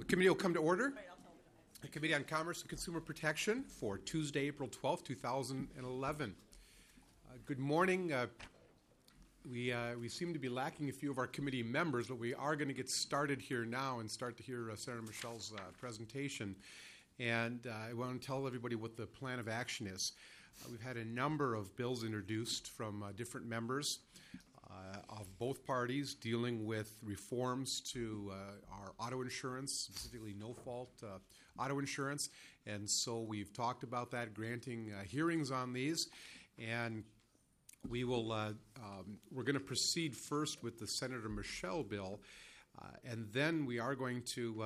Committee will come to order. The Committee on Commerce and Consumer Protection for Tuesday, April 12th, 2011. Good morning. We seem to be lacking a few of our committee members, but we are going to get started here now and start to hear Senator Michel's presentation. And I want to tell everybody what the plan of action is. We've had a number of bills introduced from different members of both parties dealing with reforms to our auto insurance, specifically no-fault auto insurance. And so we've talked about that, granting hearings on these. And we're going to proceed first with the Senator Michel bill, and then we are going to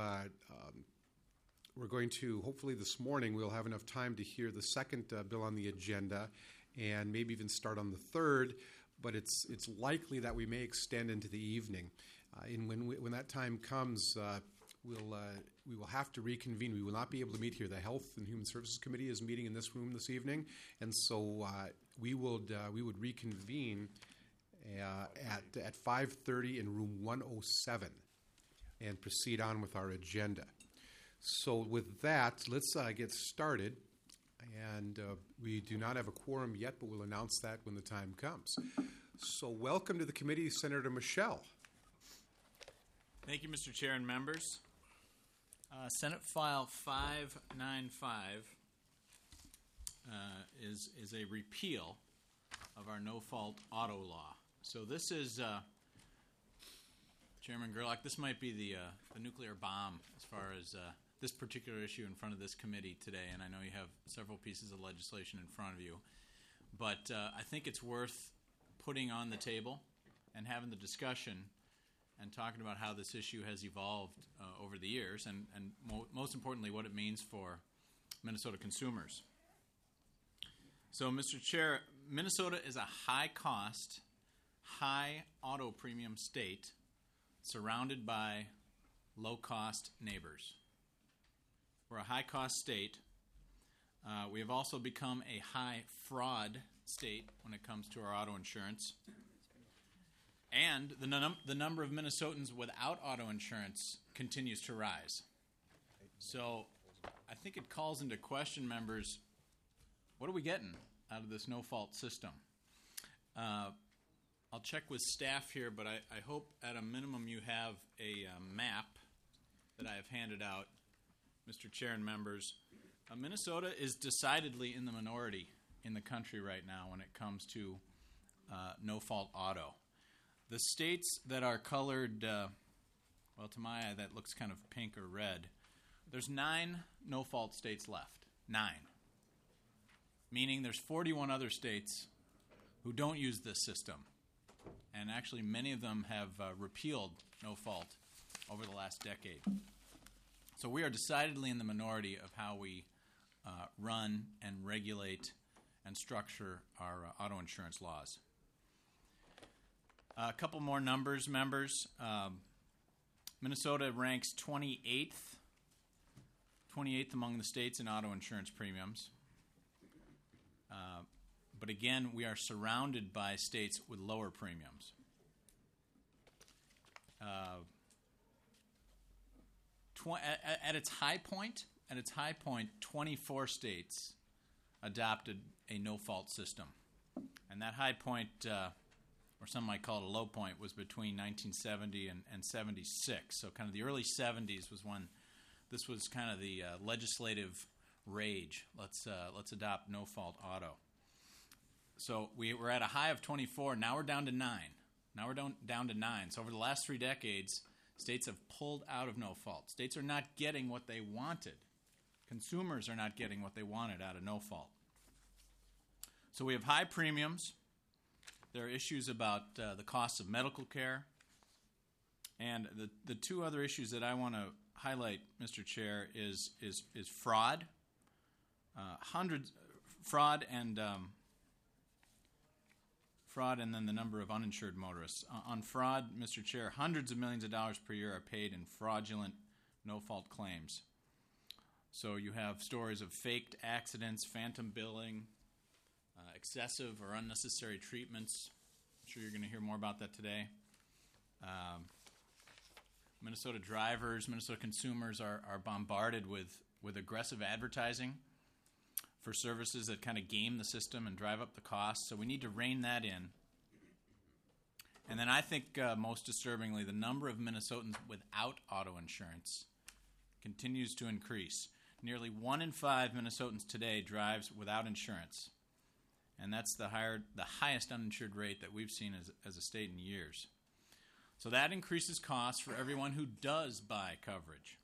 hopefully this morning we'll have enough time to hear the second bill on the agenda, and maybe even start on the third. But it's likely that we may extend into the evening. And when that time comes, we will have to reconvene. We will not be able to meet here. The Health and Human Services Committee is meeting in this room this evening, and so we would reconvene at 5:30 in room 107 and proceed on with our agenda. So with that, let's get started. And we do not have a quorum yet, but we'll announce that when the time comes. So welcome to the committee, Senator Michel. Thank you, Mr. Chair and members. Senate File 595 is a repeal of our no-fault auto law. So this is, Chairman Gerlach, this might be the nuclear bomb as far as this particular issue in front of this committee today, and I know you have several pieces of legislation in front of you. But I think it's worth putting on the table and having the discussion and talking about how this issue has evolved over the years and most importantly, what it means for Minnesota consumers. So, Mr. Chair, Minnesota is a high-cost, high auto premium state surrounded by low-cost neighbors. We're a high-cost state. We have also become a high-fraud state when it comes to our auto insurance. And the number of Minnesotans without auto insurance continues to rise. So I think it calls into question, members, what are we getting out of this no-fault system? I'll check with staff here, but I hope at a minimum you have a map that I have handed out, Mr. Chair and members. Minnesota is decidedly in the minority in the country right now when it comes to no-fault auto. The states that are colored, well, to my eye, that looks kind of pink or red. There's 9 no-fault states left. 9. Meaning there's 41 other states who don't use this system. And actually, many of them have repealed no-fault over the last decade. So we are decidedly in the minority of how we run and regulate and structure our auto insurance laws. A couple more numbers, members. Minnesota ranks 28th among the states in auto insurance premiums. But again, we are surrounded by states with lower premiums. At its high point, 24 states adopted a no-fault system. And that high point, or some might call it a low point, was between 1970 and 76. So kind of the early 70s was when this was kind of the legislative rage. Let's adopt no-fault auto. So we're at a high of 24. Now we're down to 9. So over the last 3 decades, states have pulled out of no-fault. States are not getting what they wanted. Consumers are not getting what they wanted out of no-fault. So we have high premiums. There are issues about the cost of medical care. And the 2 other issues that I want to highlight, Mr. Chair, is fraud. Fraud and then the number of uninsured motorists. On fraud, Mr. Chair, hundreds of millions of dollars per year are paid in fraudulent no-fault claims. So you have stories of faked accidents, phantom billing, excessive or unnecessary treatments. I'm sure you're going to hear more about that today. Minnesota drivers, Minnesota consumers are bombarded with aggressive advertising for services that kind of game the system and drive up the cost. So we need to rein that in. And then I think most disturbingly, the number of Minnesotans without auto insurance continues to increase. Nearly 1 in 5 Minnesotans today drives without insurance. And that's the highest uninsured rate that we've seen as a state in years. So that increases costs for everyone who does buy coverage.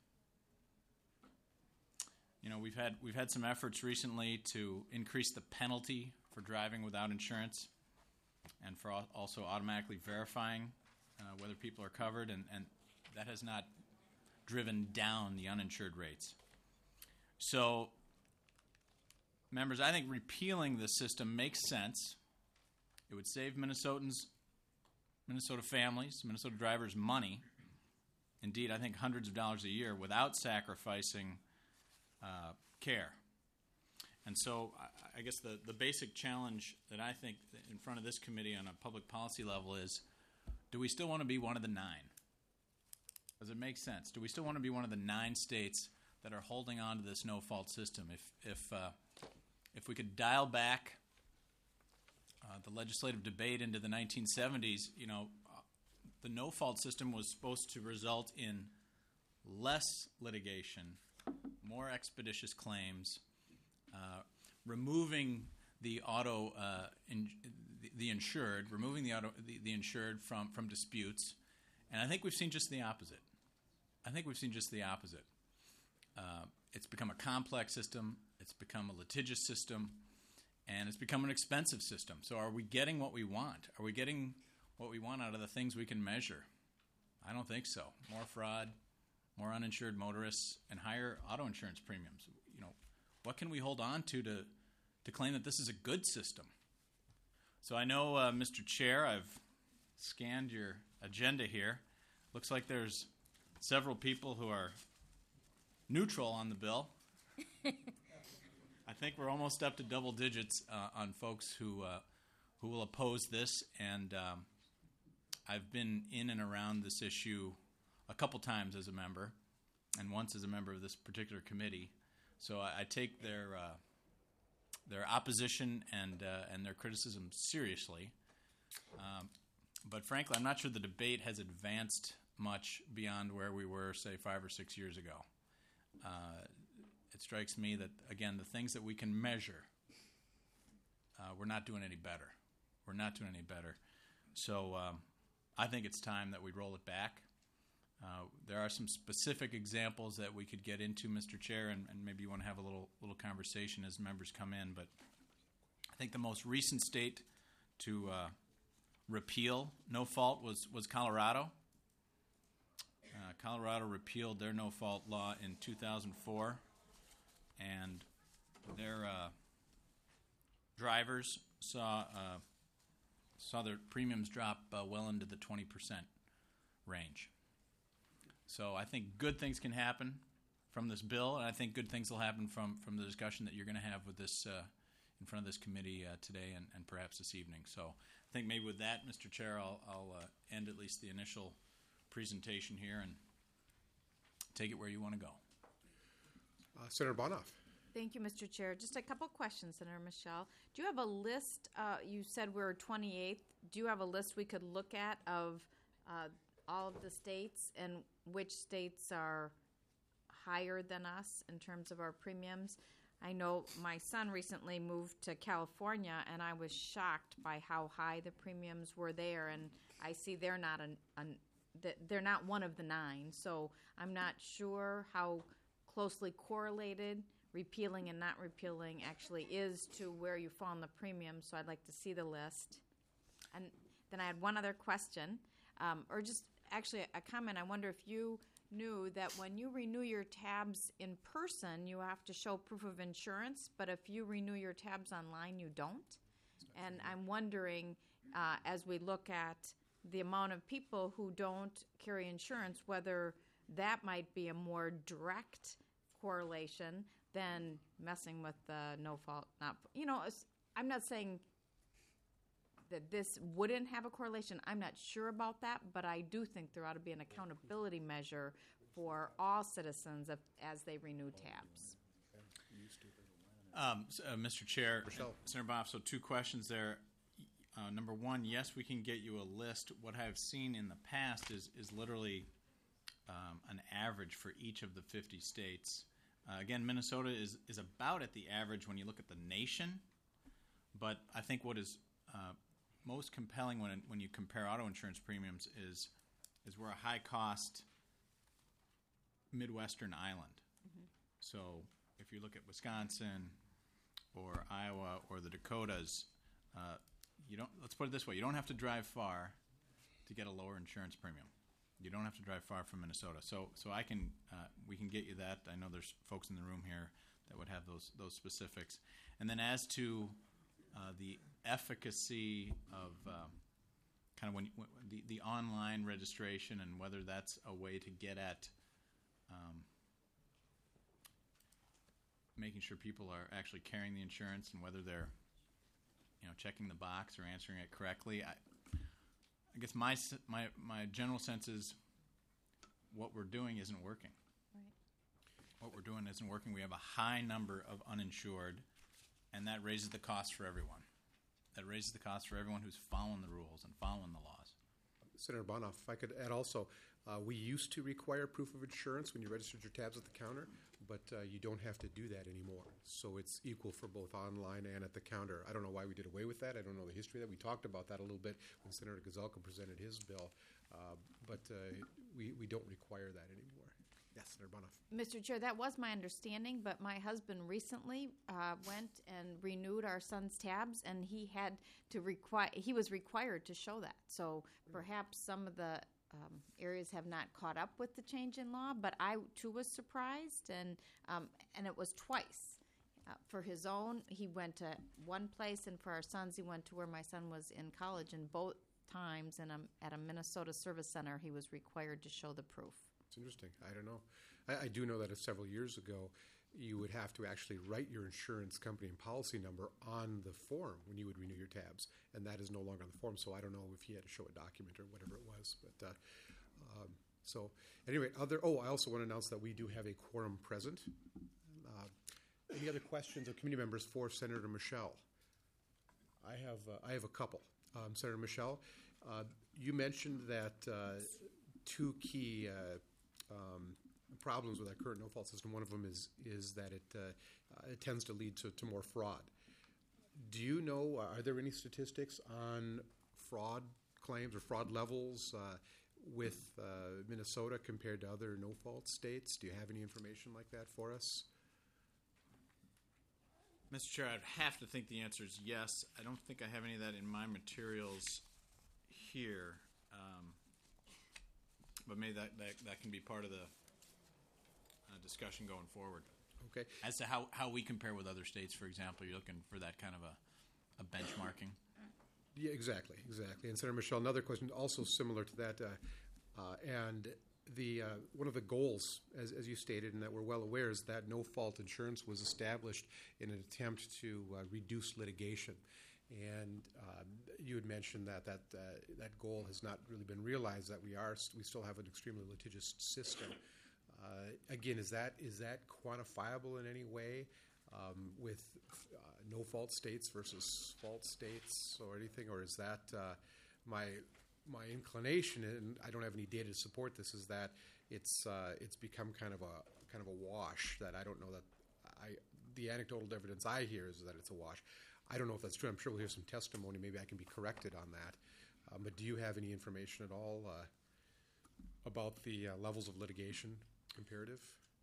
You know, we've had some efforts recently to increase the penalty for driving without insurance, and for also automatically verifying whether people are covered, and that has not driven down the uninsured rates. So, members, I think repealing this system makes sense. It would save Minnesotans, Minnesota families, Minnesota drivers money. Indeed, I think hundreds of dollars a year without sacrificing care. And so I guess the basic challenge that I think in front of this committee on a public policy level is, do we still want to be one of the 9? Does it make sense? Do we still want to be one of the 9 states that are holding on to this no-fault system? If we could dial back the legislative debate into the 1970s, you know, the no-fault system was supposed to result in less litigation, more expeditious claims, removing the insured from disputes, and I think we've seen just the opposite. It's become a complex system. It's become a litigious system, and it's become an expensive system. So, are we getting what we want? Are we getting what we want out of the things we can measure? I don't think so. More fraud, more uninsured motorists, and higher auto insurance premiums. You know, what can we hold on to claim that this is a good system? So I know, Mr. Chair, I've scanned your agenda here. Looks like there's several people who are neutral on the bill. I think we're almost up to double digits on folks who will oppose this, and I've been in and around this issue a couple times as a member, and once as a member of this particular committee. So I take their opposition and their criticism seriously. But frankly, I'm not sure the debate has advanced much beyond where we were, say, 5 or 6 years ago. It strikes me that, again, the things that we can measure, we're not doing any better. So I think it's time that we roll it back. There are some specific examples that we could get into, Mr. Chair, and maybe you want to have a little conversation as members come in. But I think the most recent state to repeal no-fault was Colorado. Colorado repealed their no-fault law in 2004, and their drivers saw their premiums drop well into the 20% range. So I think good things can happen from this bill, and I think good things will happen from the discussion that you're going to have with this in front of this committee today and perhaps this evening. So I think maybe with that, Mr. Chair, I'll end at least the initial presentation here and take it where you want to go. Senator Bonoff. Thank you, Mr. Chair. Just a couple questions, Senator Michelle. Do you have a list? You said we're 28th. Do you have a list we could look at of all of the states and which states are higher than us in terms of our premiums? I know my son recently moved to California, and I was shocked by how high the premiums were there. And I see they're not one of the 9, so I'm not sure how closely correlated repealing and not repealing actually is to where you fall in the premium. So I'd like to see the list. And then I had one other question, or just actually a comment. I wonder if you knew that when you renew your tabs in person, you have to show proof of insurance, but if you renew your tabs online, you don't. And I'm wondering, as we look at the amount of people who don't carry insurance, whether that might be a more direct correlation than messing with the no fault. I'm not saying that this wouldn't have a correlation. I'm not sure about that, but I do think there ought to be an accountability measure for all citizens as they renew tabs. Mr. Chair, Michelle. Senator Boff, so two questions there. Number one, yes, we can get you a list. What I've seen in the past is literally an average for each of the 50 states. Again, Minnesota is about at the average when you look at the nation, but I think what is most compelling when you compare auto insurance premiums is we're a high-cost Midwestern island. Mm-hmm. So if you look at Wisconsin or Iowa or the Dakotas, let's put it this way, you don't have to drive far to get a lower insurance premium. You don't have to drive far from Minnesota. So we can get you that. I know there's folks in the room here that would have those specifics. And then as to the efficacy of kind of when the online registration and whether that's a way to get at making sure people are actually carrying the insurance and whether they're checking the box or answering it correctly. I guess my general sense is what we're doing isn't working. Right. What we're doing isn't working. We have a high number of uninsured, and that raises the cost for everyone. That raises the cost for everyone who's following the rules and following the laws. Senator Bonoff, if I could add also, we used to require proof of insurance when you registered your tabs at the counter, but you don't have to do that anymore. So it's equal for both online and at the counter. I don't know why we did away with that. I don't know the history of that. We talked about that a little bit when Senator Gazelka presented his bill, but we don't require that anymore. Yes, Senator Bonoff. Mr. Chair, that was my understanding, but my husband recently went and renewed our son's tabs, and he was required to show that. So perhaps some of the areas have not caught up with the change in law, but I too was surprised, and it was twice. For his own, he went to one place, and for our sons, he went to where my son was in college, and both times at a Minnesota Service Center, he was required to show the proof. It's interesting. I don't know. I do know that several years ago, you would have to actually write your insurance company and policy number on the form when you would renew your tabs, and that is no longer on the form. So I don't know if he had to show a document or whatever it was. But so anyway, I also want to announce that we do have a quorum present. Any other questions of committee members for Senator Michelle? I have a couple. Senator Michelle, you mentioned that two key problems with our current no-fault system. One of them is that it tends to lead to more fraud. Do you know, are there any statistics on fraud claims or fraud levels with Minnesota compared to other no-fault states? Do you have any information like that for us? Mr. Chair, I'd have to think the answer is yes. I don't think I have any of that in my materials here. But maybe that can be part of the discussion going forward. Okay. As to how we compare with other states, for example, you're looking for that kind of a benchmarking. Yeah, exactly. And Senator Michelle, another question also similar to that, and the one of the goals, as you stated, and that we're well aware, is that no-fault insurance was established in an attempt to reduce litigation. And you had mentioned that goal has not really been realized. That we still have an extremely litigious system. Again, is that quantifiable in any way with no-fault states versus fault states or anything, or is that my inclination? And I don't have any data to support this. Is that it's become kind of a wash? That I don't know that the anecdotal evidence I hear is that it's a wash. I don't know if that's true. I'm sure we'll hear some testimony. Maybe I can be corrected on that. But do you have any information at all about the levels of litigation comparative?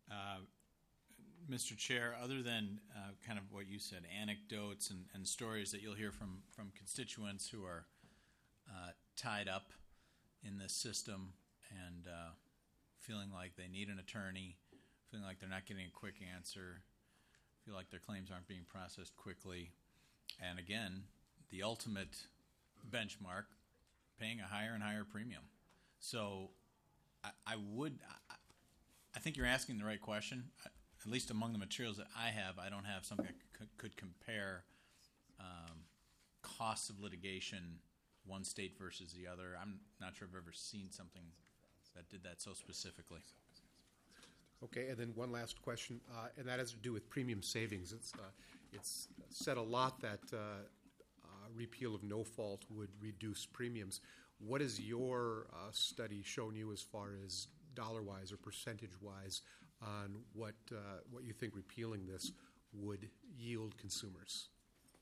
Mr. Chair, other than kind of what you said, anecdotes and stories that you'll hear from constituents who are tied up in this system and feeling like they need an attorney, feeling like they're not getting a quick answer, feel like their claims aren't being processed quickly. And again, the ultimate benchmark, paying a higher and higher premium. So I think you're asking the right question. At least among the materials that I have, I don't have something that could compare costs of litigation, one state versus the other. I'm not sure I've ever seen something that did that so specifically. Okay, and then one last question, and that has to do with premium savings. It's said a lot that repeal of no fault would reduce premiums. What has your study shown you as far as dollar-wise or percentage-wise on what you think repealing this would yield consumers?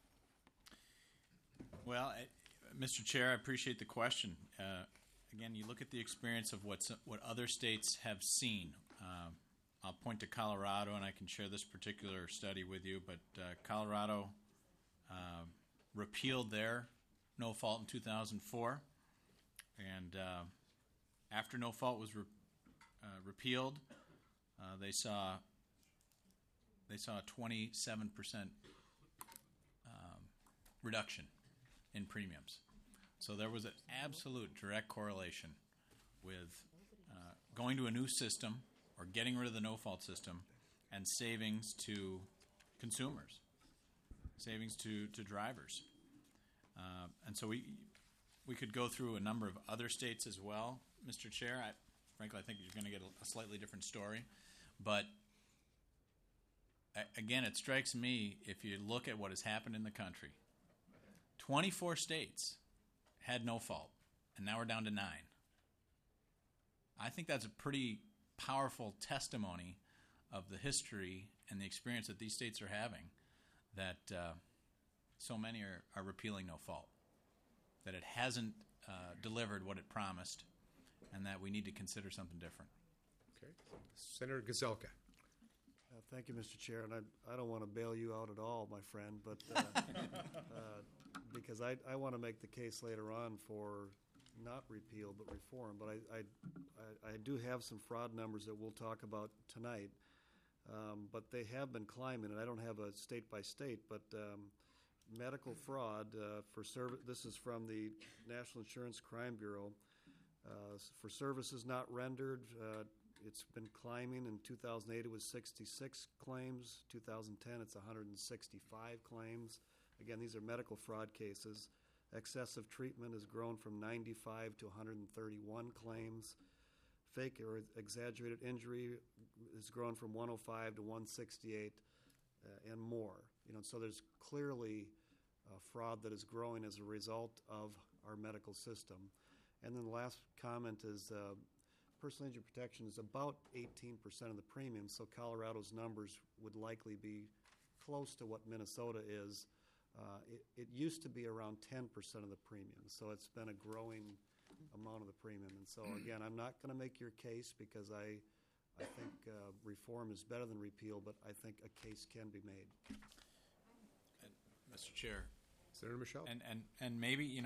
Well, Mr. Chair, I appreciate the question. Again, you look at the experience of what other states have seen. I'll point to Colorado, and I can share this particular study with you, but Colorado repealed their no fault in 2004, and after no fault was repealed, they saw a 27% reduction in premiums. So there was an absolute direct correlation with going to a new system or getting rid of the no-fault system and savings to consumers, savings to drivers. And so we could go through a number of other states as well, Mr. Chair. Frankly, I think you're going to get a slightly different story. But again, it strikes me, if you look at what has happened in the country, 24 states had no fault, and now we're down to 9. I think that's a pretty powerful testimony of the history and the experience that these states are having, that so many are repealing no fault, that it hasn't delivered what it promised, and that we need to consider something different. Okay. Senator Gazelka. Thank you, Mr. Chair, and I don't want to bail you out at all, my friend, but because I want to make the case later on for not repeal but reform. But I do have some fraud numbers that we'll talk about tonight, but they have been climbing, and I don't have a state by state, but medical fraud for service. This is from the National Insurance Crime Bureau. For services not rendered, it's been climbing. In 2008, it was 66 claims. 2010, it's 165 claims. Again, these are medical fraud cases. Excessive treatment has grown from 95 to 131 claims. Fake or exaggerated injury has grown from 105 to 168 and more. So there's clearly fraud that is growing as a result of our medical system. And then the last comment is personal injury protection is about 18% of the premium, so Colorado's numbers would likely be close to what Minnesota is. It used to be around 10% of the premium, so it's been a growing amount of the premium. And so, again, I'm not going to make your case because I think reform is better than repeal, but I think a case can be made. Mr. Chair. Senator Michelle. And maybe,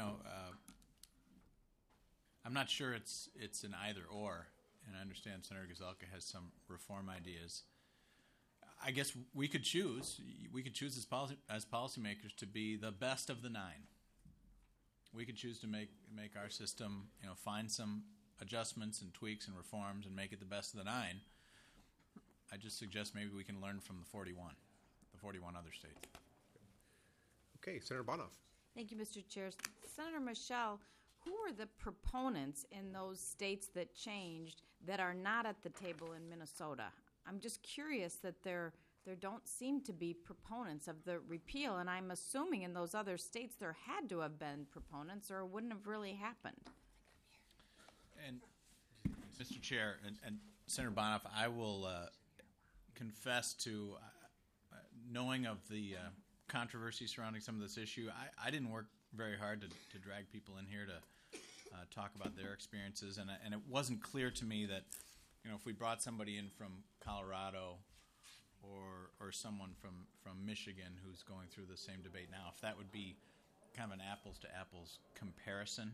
I'm not sure it's an either or, and I understand Senator Gazelka has some reform ideas. I guess we could choose as policymakers to be the best of the 9. We could choose to make our system, find some adjustments and tweaks and reforms and make it the best of the 9. I just suggest maybe we can learn from the 41 other states. Okay, Senator Bonoff. Thank you, Mr. Chair. Senator Michelle, who are the proponents in those states that changed that are not at the table in Minnesota? I'm just curious that there don't seem to be proponents of the repeal, and I'm assuming in those other states there had to have been proponents or it wouldn't have really happened. And Mr. Chair and Senator Bonoff, I will confess to knowing of the controversy surrounding some of this issue. I didn't work very hard to drag people in here to talk about their experiences, and it wasn't clear to me that if we brought somebody in from Colorado or someone from Michigan who's going through the same debate now, if that would be kind of an apples to apples comparison.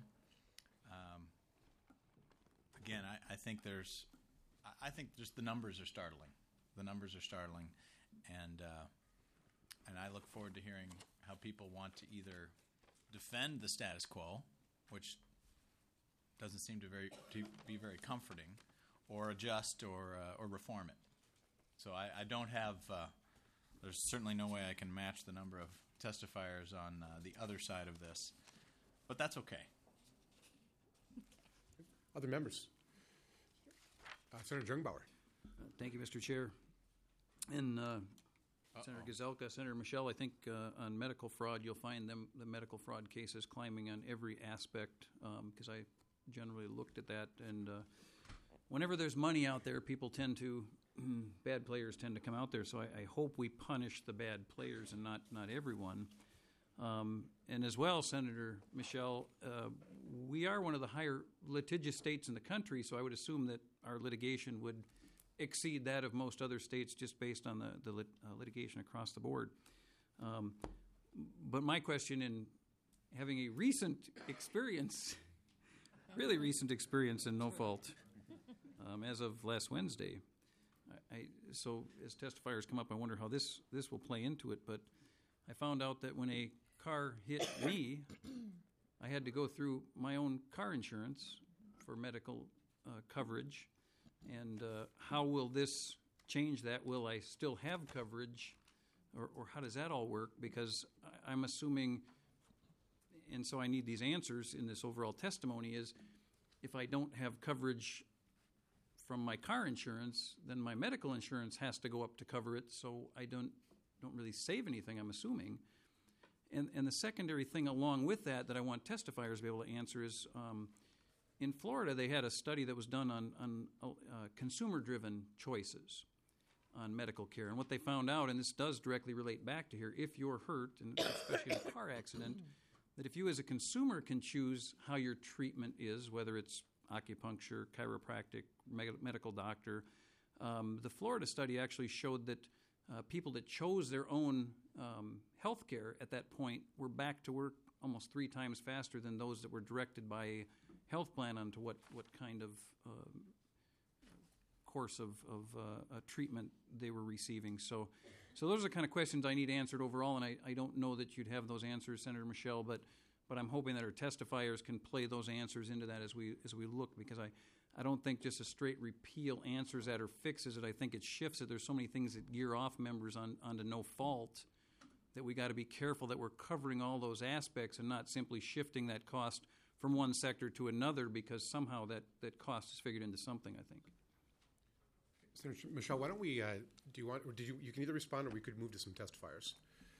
Again, I think just the numbers are startling. The numbers are startling, and I look forward to hearing how people want to either defend the status quo, which doesn't seem to be very comforting, or adjust or reform it. So I don't have there's certainly no way I can match the number of testifiers on the other side of this. But that's okay. Other members? Senator Jungbauer. Thank you, Mr. Chair. And Senator Gazelka, Senator Michelle, I think on medical fraud, you'll find the medical fraud cases climbing on every aspect, because I generally looked at that. And whenever there's money out there, people tend to, bad players tend to come out there. So I hope we punish the bad players and not everyone. And as well, Senator Michelle, we are one of the higher litigious states in the country, so I would assume that our litigation would exceed that of most other states just based on the litigation across the board. But my question, in having a recent experience, really recent experience in no fault, as of last Wednesday, so as testifiers come up, I wonder how this will play into it, but I found out that when a car hit me, I had to go through my own car insurance for medical coverage. And how will this change that? Will I still have coverage, or how does that all work? Because I'm assuming, and so I need these answers in this overall testimony, is if I don't have coverage from my car insurance, then my medical insurance has to go up to cover it, so I don't really save anything, I'm assuming. And the secondary thing along with that I want testifiers to be able to answer is, in Florida, they had a study that was done on consumer-driven choices on medical care. And what they found out, and this does directly relate back to here, if you're hurt, and especially in a car accident, that if you as a consumer can choose how your treatment is, whether it's acupuncture, chiropractic, medical doctor, the Florida study actually showed that people that chose their own health care at that point were back to work almost 3 times faster than those that were directed by a health plan onto what kind of course of treatment they were receiving. So those are the kind of questions I need answered overall, and I don't know that you'd have those answers, Senator Michelle, but I'm hoping that our testifiers can play those answers into that as we look, because I don't think just a straight repeal answers that or fixes it. I think it shifts it. There's so many things that gear off members onto no fault that we got to be careful that we're covering all those aspects and not simply shifting that cost from one sector to another, because somehow that cost is figured into something, I think. Senator Michelle, why don't we, do you want, or you can either respond or we could move to some testifiers.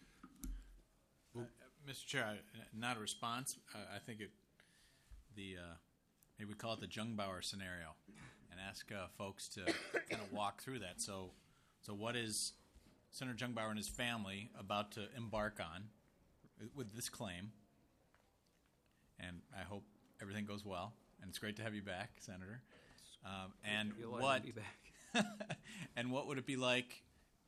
Mr. Chair, not a response. I think maybe we call it the Jungbauer scenario, and ask folks to kind of walk through that. So what is Senator Jungbauer and his family about to embark on with this claim? And I hope everything goes well. And it's great to have you back, Senator. And what be back. and what would it be like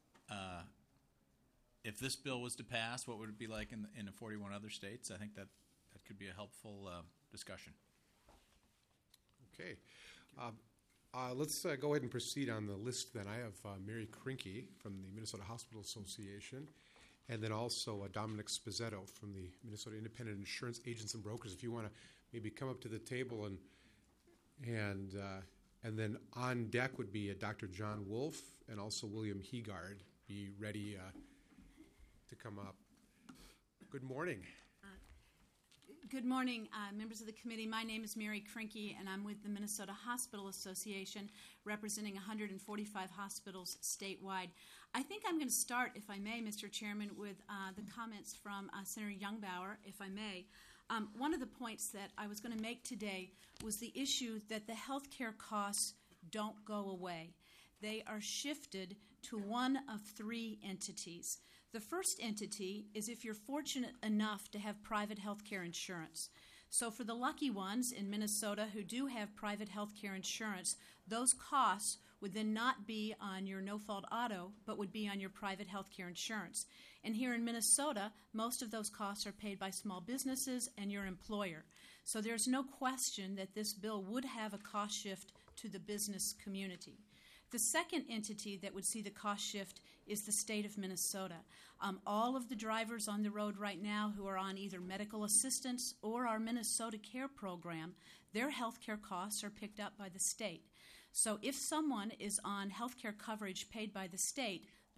if this bill was to pass? What would it be like in the 41 other states? I think that could be a helpful discussion. Okay. Let's go ahead and proceed on the list then. I have Mary Krinke from the Minnesota Hospital Association, and then also Dominic Spizzetto from the Minnesota Independent Insurance Agents and Brokers. If you want to maybe come up to the table, and then on deck would be Dr. John Wolf and also William Heegard. Be ready to come up. Good morning. Good morning, members of the committee. My name is Mary Krinke, and I'm with the Minnesota Hospital Association, representing 145 hospitals statewide. I think I'm going to start, if I may, Mr. Chairman, with the comments from Senator Jungbauer, if I may. One of the points that I was going to make today was the issue that the health care costs don't go away. They are shifted to one of 3 entities. The first entity is if you're fortunate enough to have private health care insurance. So for the lucky ones in Minnesota who do have private health care insurance, those costs would then not be on your no-fault auto, but would be on your private health care insurance. And here in Minnesota, most of those costs are paid by small businesses and your employer. So there's no question that this bill would have a cost shift to the business community. The second entity that would see the cost shift is the state of Minnesota. All of the drivers on the road right now who are on either medical assistance or our Minnesota Care program, their health care costs are picked up by the state. So if someone is on health care coverage paid by the state,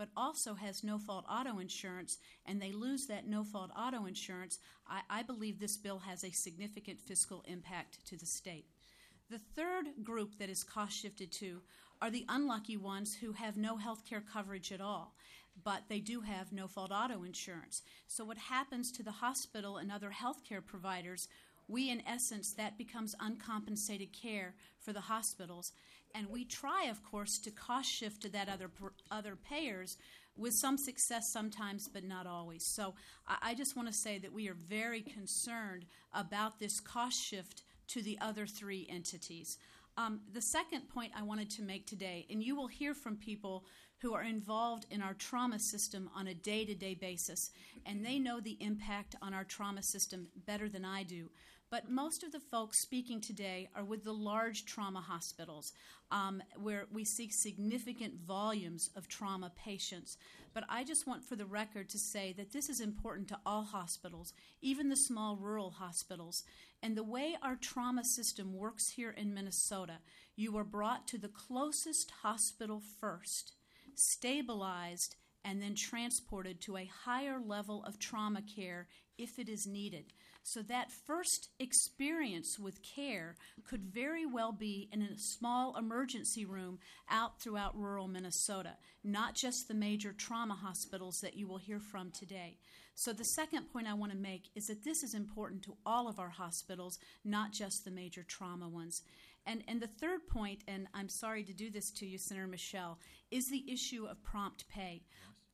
but also has no-fault auto insurance, and they lose that no-fault auto insurance, I believe this bill has a significant fiscal impact to the state. The third group that is cost shifted to are the unlucky ones who have no health care coverage at all, but they do have no-fault auto insurance. So what happens to the hospital and other health care providers, in essence, that becomes uncompensated care for the hospitals. And we try, of course, to cost shift to that other payers with some success sometimes, but not always. So I just want to say that we are very concerned about this cost shift to the other three entities. The second point I wanted to make today, and you will hear from people who are involved in our trauma system on a day-to-day basis, and they know the impact on our trauma system better than I do. But most of the folks speaking today are with the large trauma hospitals, where we see significant volumes of trauma patients. But I just want for the record to say that this is important to all hospitals, even the small rural hospitals. And the way our trauma system works here in Minnesota, you are brought to the closest hospital first, stabilized, and then transported to a higher level of trauma care if it is needed. So that first experience with care could very well be in a small emergency room out throughout rural Minnesota, not just the major trauma hospitals that you will hear from today. So the second point I want to make is that this is important to all of our hospitals, not just the major trauma ones. And the third point, and I'm sorry to do this to you, Senator Michelle, is the issue of prompt pay.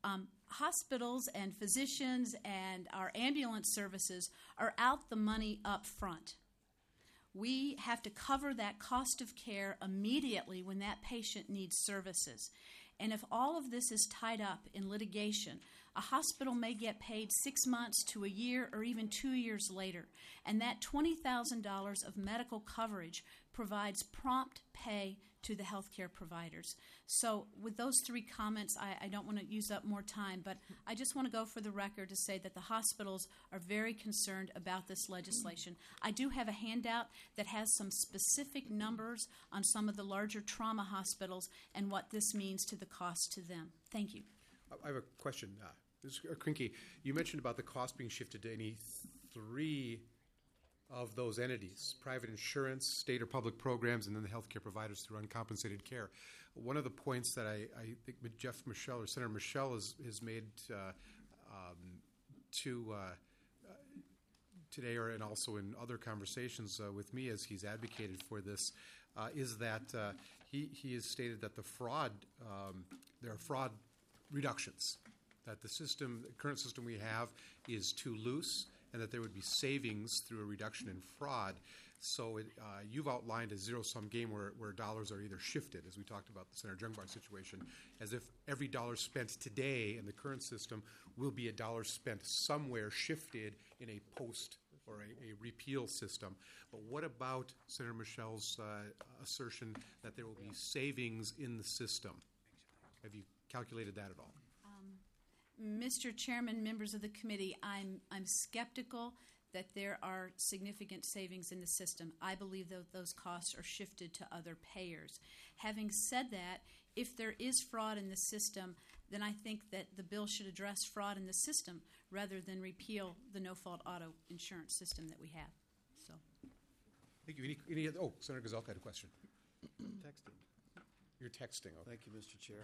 Hospitals and physicians and our ambulance services are out the money up front. We have to cover that cost of care immediately when that patient needs services. And if all of this is tied up in litigation, a hospital may get paid 6 months to a year or even 2 years later. And that $20,000 of medical coverage provides prompt pay to the healthcare providers. So with those three comments, I don't want to use up more time, but I just want to go for the record to say that the hospitals are very concerned about this legislation. I do have a handout that has some specific numbers on some of the larger trauma hospitals and what this means to the cost to them. Thank you. I have a question. Ms. Krinke, you mentioned about the cost being shifted to any three of those entities: private insurance, state or public programs, and then the healthcare providers through uncompensated care. One of the points that I think Jeff Michelle or Senator Michelle has made today, and also in other conversations with me as he's advocated for this, is that he has stated that there are fraud reductions, that the current system we have is too loose, and that there would be savings through a reduction in fraud. So you've outlined a zero-sum game where dollars are either shifted, as we talked about the Senator Jungbar situation, as if every dollar spent today in the current system will be a dollar spent somewhere shifted in a post or a repeal system. But what about Senator Michelle's assertion that there will be savings in the system? Have you calculated that at all? Mr. Chairman, members of the committee, I'm skeptical that there are significant savings in the system. I believe that those costs are shifted to other payers. Having said that, if there is fraud in the system, then I think that the bill should address fraud in the system rather than repeal the no-fault auto insurance system that we have. So, thank you. Senator Gazelka had a question. Texting. You're texting. Okay. Thank you, Mr. Chair.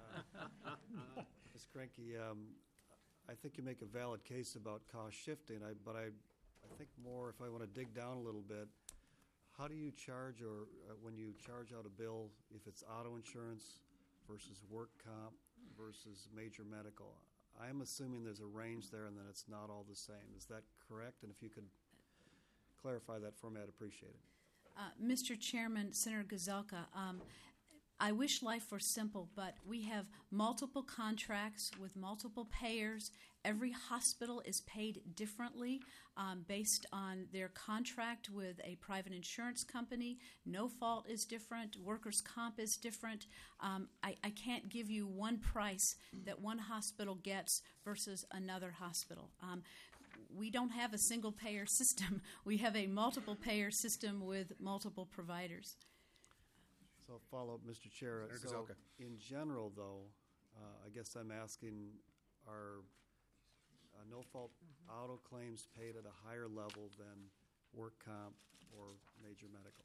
Ms. Krenke, I think you make a valid case about cost shifting, but I think more, if I want to dig down a little bit, how do you charge, or when you charge out a bill, if it's auto insurance versus work comp versus major medical? I'm assuming there's a range there and that it's not all the same. Is that correct? And if you could clarify that for me, I'd appreciate it. Mr. Chairman, Senator Gazelka, I wish life were simple, but we have multiple contracts with multiple payers. Every hospital is paid differently based on their contract with a private insurance company. No fault is different. Workers' comp is different. I can't give you one price that one hospital gets versus another hospital. We don't have a single payer system. We have a multiple payer system with multiple providers. So follow up, Mr. Chair. So in general, though, I guess I'm asking, are no-fault auto claims paid at a higher level than work comp or major medical?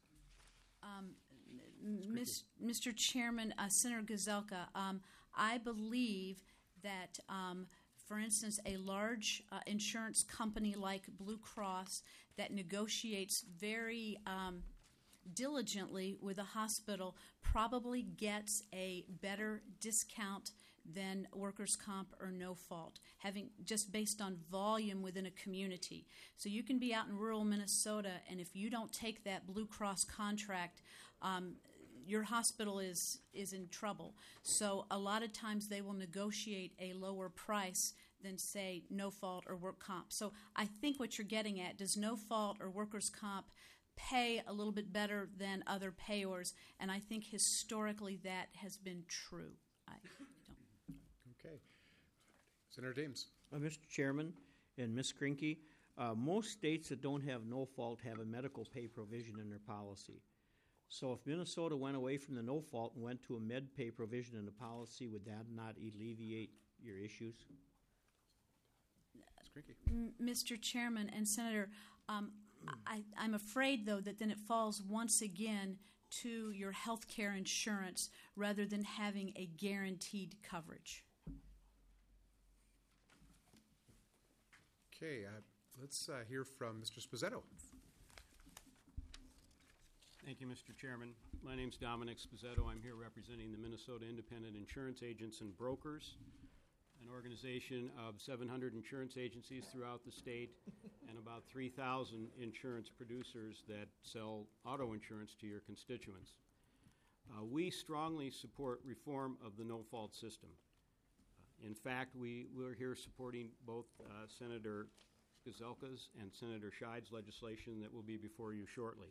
Mr. Chairman, Senator Gazelka, I believe that, for instance, a large insurance company like Blue Cross that negotiates very diligently with a hospital probably gets a better discount than workers' comp or no fault, having just based on volume within a community. So you can be out in rural Minnesota, and if you don't take that Blue Cross contract, your hospital is in trouble. So a lot of times they will negotiate a lower price than, say, no fault or work comp. So I think what you're getting at, does no fault or workers' comp pay a little bit better than other payors? And I think historically that has been true. Okay. Senator Dames. Mr. Chairman and Ms. Krinky, most states that don't have no fault have a medical pay provision in their policy. So if Minnesota went away from the no fault and went to a med pay provision in the policy, would that not alleviate your issues? Mr. Chairman and Senator, I'm afraid, though, that then it falls once again to your health care insurance rather than having a guaranteed coverage. Okay, let's hear from Mr. Sposetto. Thank you, Mr. Chairman. My name's Dominic Sposetto. I'm here representing the Minnesota Independent Insurance Agents and Brokers, an organization of 700 insurance agencies throughout the state and about 3,000 insurance producers that sell auto insurance to your constituents. We strongly support reform of the no-fault system. In fact, we're here supporting both Senator Gazelka's and Senator Scheid's legislation that will be before you shortly.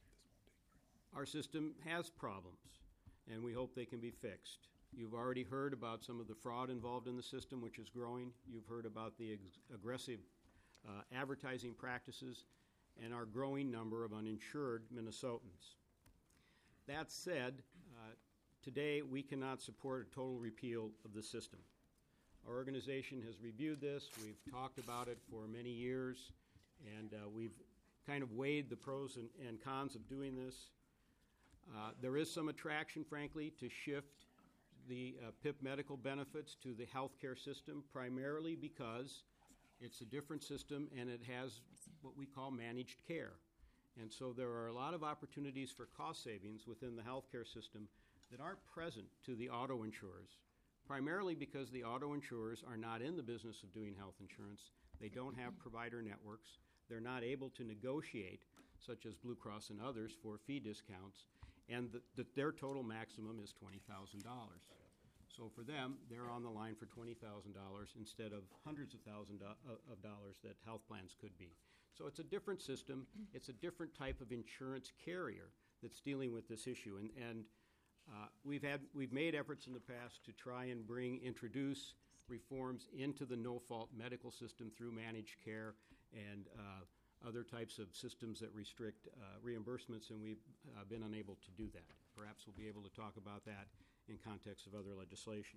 Our system has problems, and we hope they can be fixed. You've already heard about some of the fraud involved in the system, which is growing. You've heard about the aggressive advertising practices and our growing number of uninsured Minnesotans. That said, today we cannot support a total repeal of the system. Our organization has reviewed this. We've talked about it for many years, and we've kind of weighed the pros and cons of doing this. There is some attraction, frankly, to shift the PIP medical benefits to the healthcare system, primarily because it's a different system and it has what we call managed care. And so there are a lot of opportunities for cost savings within the healthcare system that aren't present to the auto insurers, primarily because the auto insurers are not in the business of doing health insurance. They don't have provider networks. They're not able to negotiate, such as Blue Cross and others, for fee discounts, and their total maximum is $20,000. So for them, they're on the line for $20,000 instead of hundreds of thousands of dollars that health plans could be. So it's a different system. It's a different type of insurance carrier that's dealing with this issue. And we've made efforts in the past to try and introduce reforms into the no-fault medical system through managed care and other types of systems that restrict reimbursements, and we've been unable to do that. Perhaps we'll be able to talk about that in context of other legislation.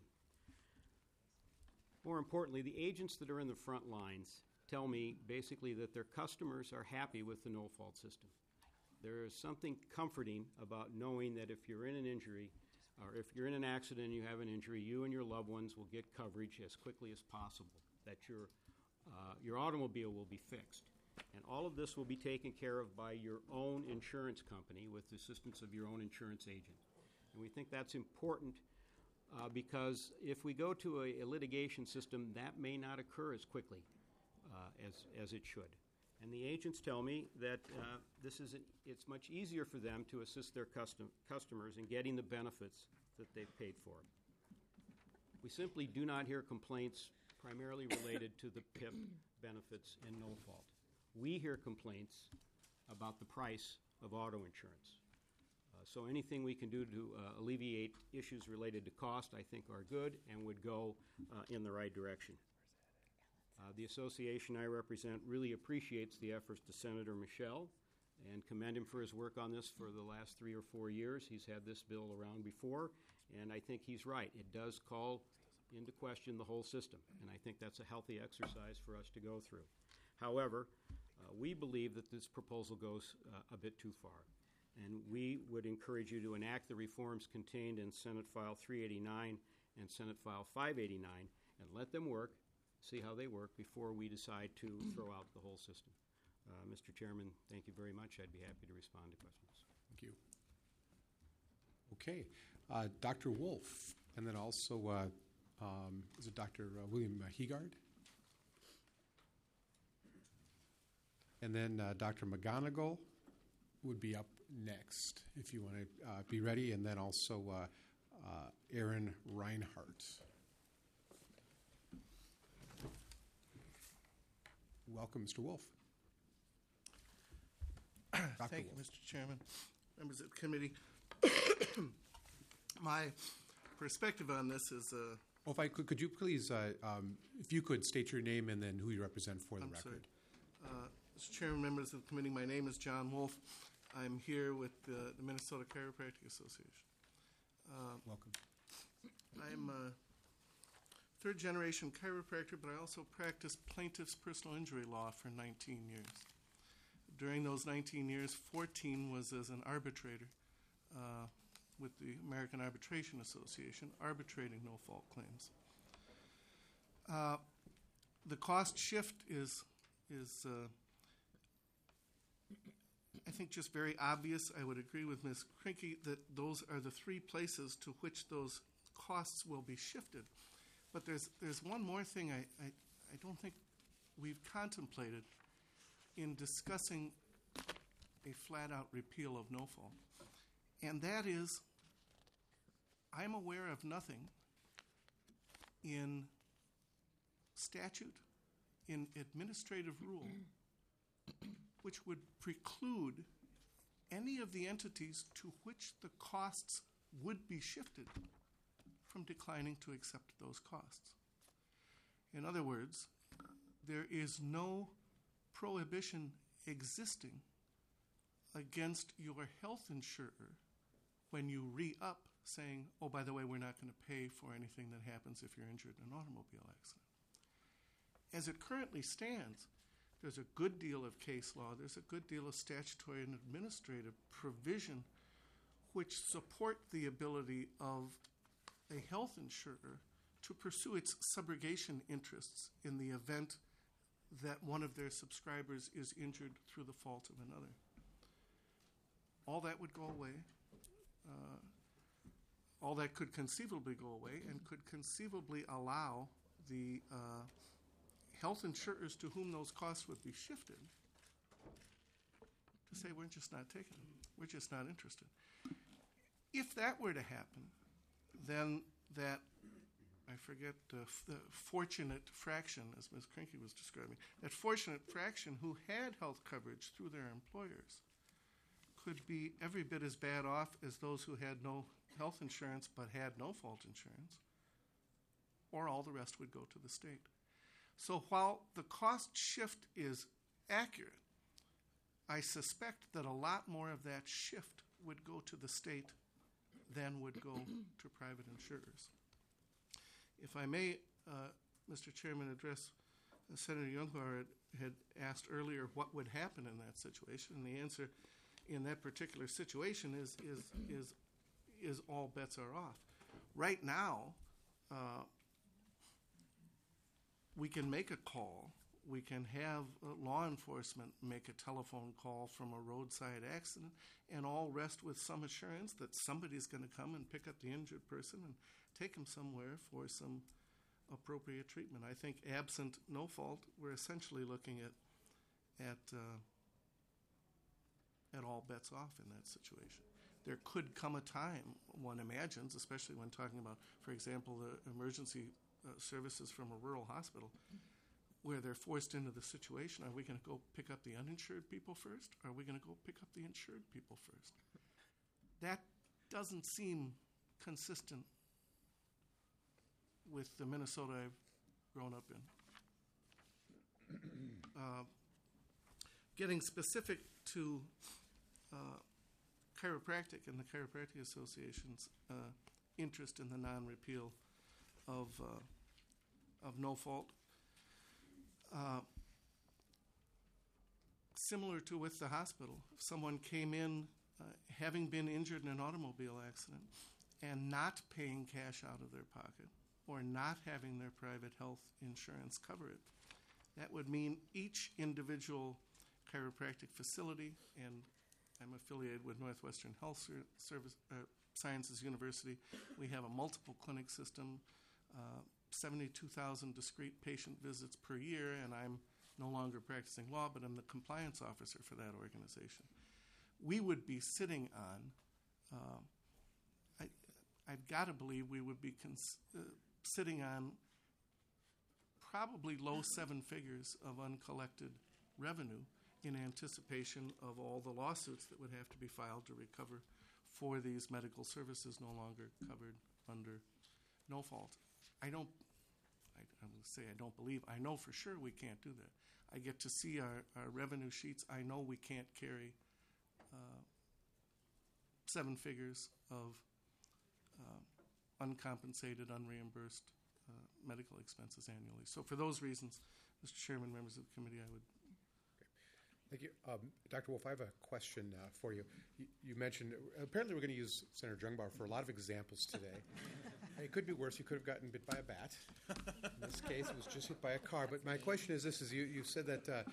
More importantly, the agents that are in the front lines tell me basically that their customers are happy with the no-fault system. There is something comforting about knowing that if you're in an injury or if you're in an accident and you have an injury, you and your loved ones will get coverage as quickly as possible, that your automobile will be fixed. And all of this will be taken care of by your own insurance company with the assistance of your own insurance agent. And we think that's important because if we go to a litigation system, that may not occur as quickly as it should. And the agents tell me that it's much easier for them to assist their customers in getting the benefits that they've paid for. We simply do not hear complaints primarily related to the PIP benefits and no fault. We hear complaints about the price of auto insurance. So anything we can do to alleviate issues related to cost, I think, are good and would go in the right direction. The association I represent really appreciates the efforts to Senator Michel and commend him for his work on this for the last 3 or 4 years. He's had this bill around before, And I think he's right. It does call into question the whole system, and I think that's a healthy exercise for us to go through. However, we believe that this proposal goes a bit too far, and we would encourage you to enact the reforms contained in Senate File 389 and Senate File 589 and let them work, see how they work, before we decide to throw out the whole system. Mr. Chairman, thank you very much. I'd be happy to respond to questions. Thank you. Okay, Dr. Wolf, and then also is it Dr. William Heegard? And then Dr. McGonigal would be up next, if you want to be ready, and then also Aaron Reinhardt. Welcome, Mr. Wolf. Thank you, Mr. Chairman, members of the committee. My perspective on this is If I could you please, if you could state your name and then who you represent for the record. Mr. Chairman, members of the committee, my name is John Wolf. I'm here with the Minnesota Chiropractic Association. Welcome. I'm a third-generation chiropractor, but I also practiced plaintiff's personal injury law for 19 years. During those 19 years, 14 was as an arbitrator with the American Arbitration Association, arbitrating no-fault claims. The cost shift is I think, just very obvious. I would agree with Ms. Krinke that those are the three places to which those costs will be shifted. But there's one more thing I don't think we've contemplated in discussing a flat-out repeal of no-fault. And that is, I'm aware of nothing in statute, in administrative rule, which would preclude any of the entities to which the costs would be shifted from declining to accept those costs. In other words, there is no prohibition existing against your health insurer when you re-up saying, oh, by the way, we're not going to pay for anything that happens if you're injured in an automobile accident. As it currently stands, there's a good deal of case law, there's a good deal of statutory and administrative provision which support the ability of a health insurer to pursue its subrogation interests in the event that one of their subscribers is injured through the fault of another. All that would go away. All that could conceivably go away and could conceivably allow the health insurers to whom those costs would be shifted to say, we're just not taking them. We're just not interested. If that were to happen, then that, I forget the fortunate fraction, as Ms. Krinke was describing, that fortunate fraction who had health coverage through their employers could be every bit as bad off as those who had no health insurance but had no fault insurance, or all the rest would go to the state. So while the cost shift is accurate, I suspect that a lot more of that shift would go to the state than would go to private insurers. If I may, Mr. Chairman, address Senator Youngblood had asked earlier what would happen in that situation, and the answer in that particular situation is all bets are off. Right now, we can make a call. We can have law enforcement make a telephone call from a roadside accident and all rest with some assurance that somebody's going to come and pick up the injured person and take them somewhere for some appropriate treatment. I think absent no fault, we're essentially looking at all bets off in that situation. There could come a time, one imagines, especially when talking about, for example, the emergency services from a rural hospital, where they're forced into the situation. Are we going to go pick up the uninsured people first? Or are we going to go pick up the insured people first? That doesn't seem consistent with the Minnesota I've grown up in. Getting specific to chiropractic and the chiropractic associations, interest in the non-repeal of no fault. Similar to with the hospital, if someone came in having been injured in an automobile accident and not paying cash out of their pocket or not having their private health insurance cover it, that would mean each individual chiropractic facility, and I'm affiliated with Northwestern Health Sciences University. We have a multiple clinic system, 72,000 discrete patient visits per year, and I'm no longer practicing law, but I'm the compliance officer for that organization. We would be sitting on, I've got to believe we would be sitting on probably low seven figures of uncollected revenue in anticipation of all the lawsuits that would have to be filed to recover for these medical services no longer covered under no fault. I will say I don't believe, I know for sure we can't do that. I get to see our revenue sheets. I know we can't carry seven figures of uncompensated, unreimbursed medical expenses annually. So for those reasons, Mr. Chairman, members of the committee, I would. Thank you. Dr. Wolf, I have a question for you. You mentioned, apparently we're going to use Senator Jungbauer for a lot of examples today. It could be worse. You could have gotten bit by a bat. In this case, it was just hit by a car. But my question is this, is you said that,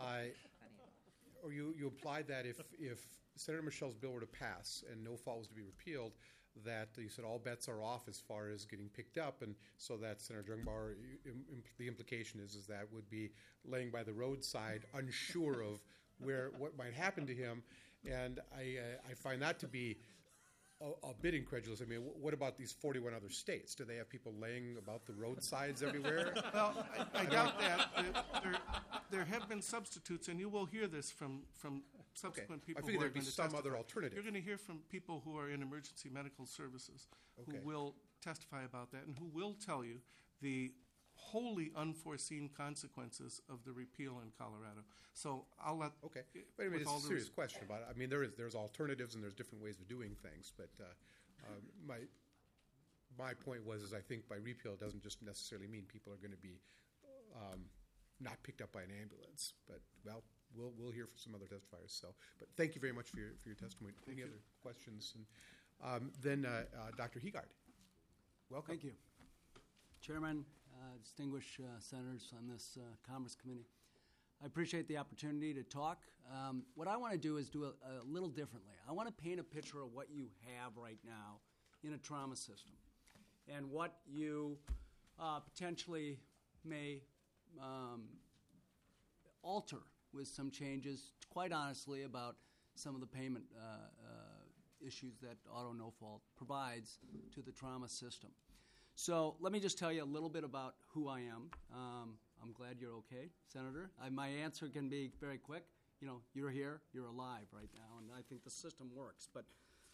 or you implied that if Senator Michelle's bill were to pass and no fault was to be repealed, that you said all bets are off as far as getting picked up, and so that Senator Jungbauer, the implication is that would be laying by the roadside, unsure of what might happen to him, and I find that to be a bit incredulous. I mean, what about these 41 other states? Do they have people laying about the roadsides everywhere? Well, I doubt that. There have been substitutes, and you will hear this from subsequent people. I figure who are there'd be going to some testify. other alternative. You're going to hear from people who are in emergency medical services who will testify about that and who will tell you the wholly unforeseen consequences of the repeal in Colorado. So I'll let. Okay, but I mean, it's a serious question about it. I mean, there's alternatives and there's different ways of doing things. But my point was I think by repeal it doesn't just necessarily mean people are going to be not picked up by an ambulance. But well, we'll hear from some other testifiers. So, but thank you very much for your testimony. Any other questions? And then Dr. Heegard, welcome. Thank you, Chairman. Distinguished senators on this Commerce Committee. I appreciate the opportunity to talk. What I want to do is do a little differently. I want to paint a picture of what you have right now in a trauma system and what you potentially may alter with some changes, quite honestly, about some of the payment issues that auto no fault provides to the trauma system. So let me just tell you a little bit about who I am. I'm glad you're okay, Senator. My answer can be very quick. You know, you're here, you're alive right now, and I think the system works. But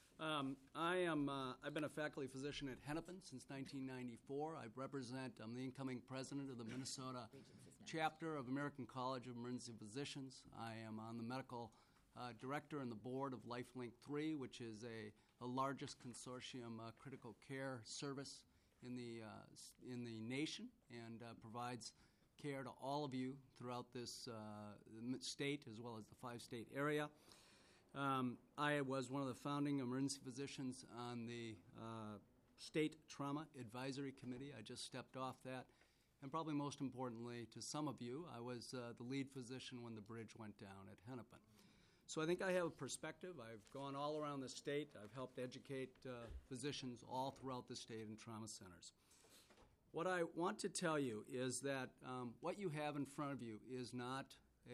I've been a faculty physician at Hennepin since 1994. I'm the incoming president of the Minnesota chapter of American College of Emergency Physicians. I am on the medical director and the board of LifeLink 3, which is the largest consortium critical care service in the nation, and provides care to all of you throughout this state as well as the 5-state area. I was one of the founding emergency physicians on the State Trauma Advisory Committee. I just stepped off that. And probably most importantly to some of you, I was the lead physician when the bridge went down at Hennepin. So I think I have a perspective. I've gone all around the state. I've helped educate physicians all throughout the state in trauma centers. What I want to tell you is that what you have in front of you is not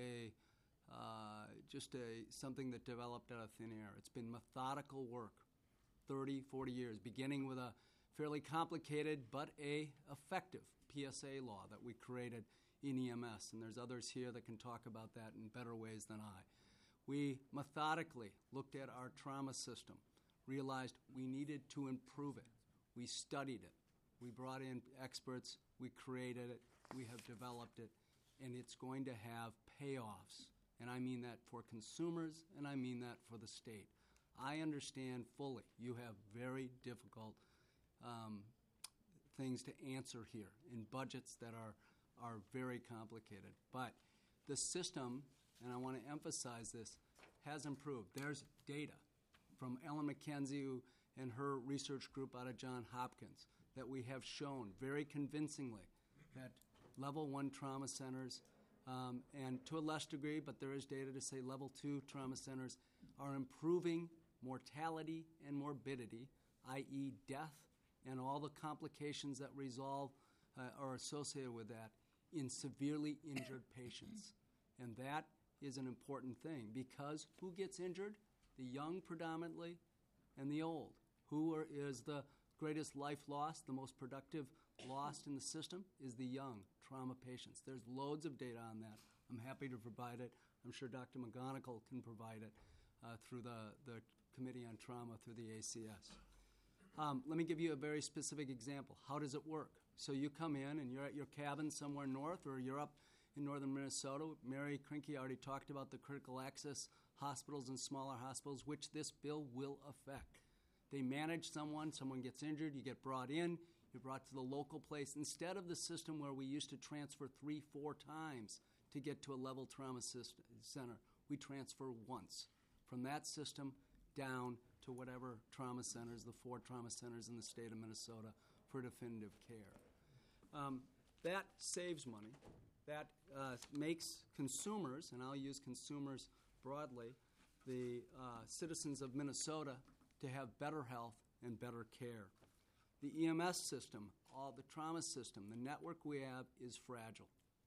just something that developed out of thin air. It's been methodical work, 30, 40 years, beginning with a fairly complicated but effective PSA law that we created in EMS, and there's others here that can talk about that in better ways than I. We methodically looked at our trauma system, realized we needed to improve it. We studied it. We brought in experts. We created it. We have developed it. And it's going to have payoffs. And I mean that for consumers, and I mean that for the state. I understand fully you have very difficult things to answer here in budgets that are very complicated. But the system, and I want to emphasize this, has improved. There's data from Ellen McKenzie and her research group out of Johns Hopkins that we have shown very convincingly that level 1 trauma centers, and to a less degree, but there is data to say level 2 trauma centers are improving mortality and morbidity, i.e. death and all the complications that resolve are associated with that in severely injured patients. And that is an important thing because who gets injured? The young predominantly and the old. Who is the greatest life lost, the most productive lost in the system is the young trauma patients. There's loads of data on that. I'm happy to provide it. I'm sure Dr. McGonigal can provide it through the Committee on Trauma through the ACS. Let me give you a very specific example. How does it work? So you come in and you're at your cabin somewhere north or you're up in northern Minnesota. Mary Krinke already talked about the critical access hospitals and smaller hospitals, which this bill will affect. They manage someone gets injured, you get brought in, you're brought to the local place. Instead of the system where we used to transfer 3-4 times to get to a level trauma center, we transfer once from that system down to whatever trauma centers, the 4 trauma centers in the state of Minnesota for definitive care. That saves money. That makes consumers, and I'll use consumers broadly, the citizens of Minnesota to have better health and better care. The EMS system, the trauma system, the network we have is fragile.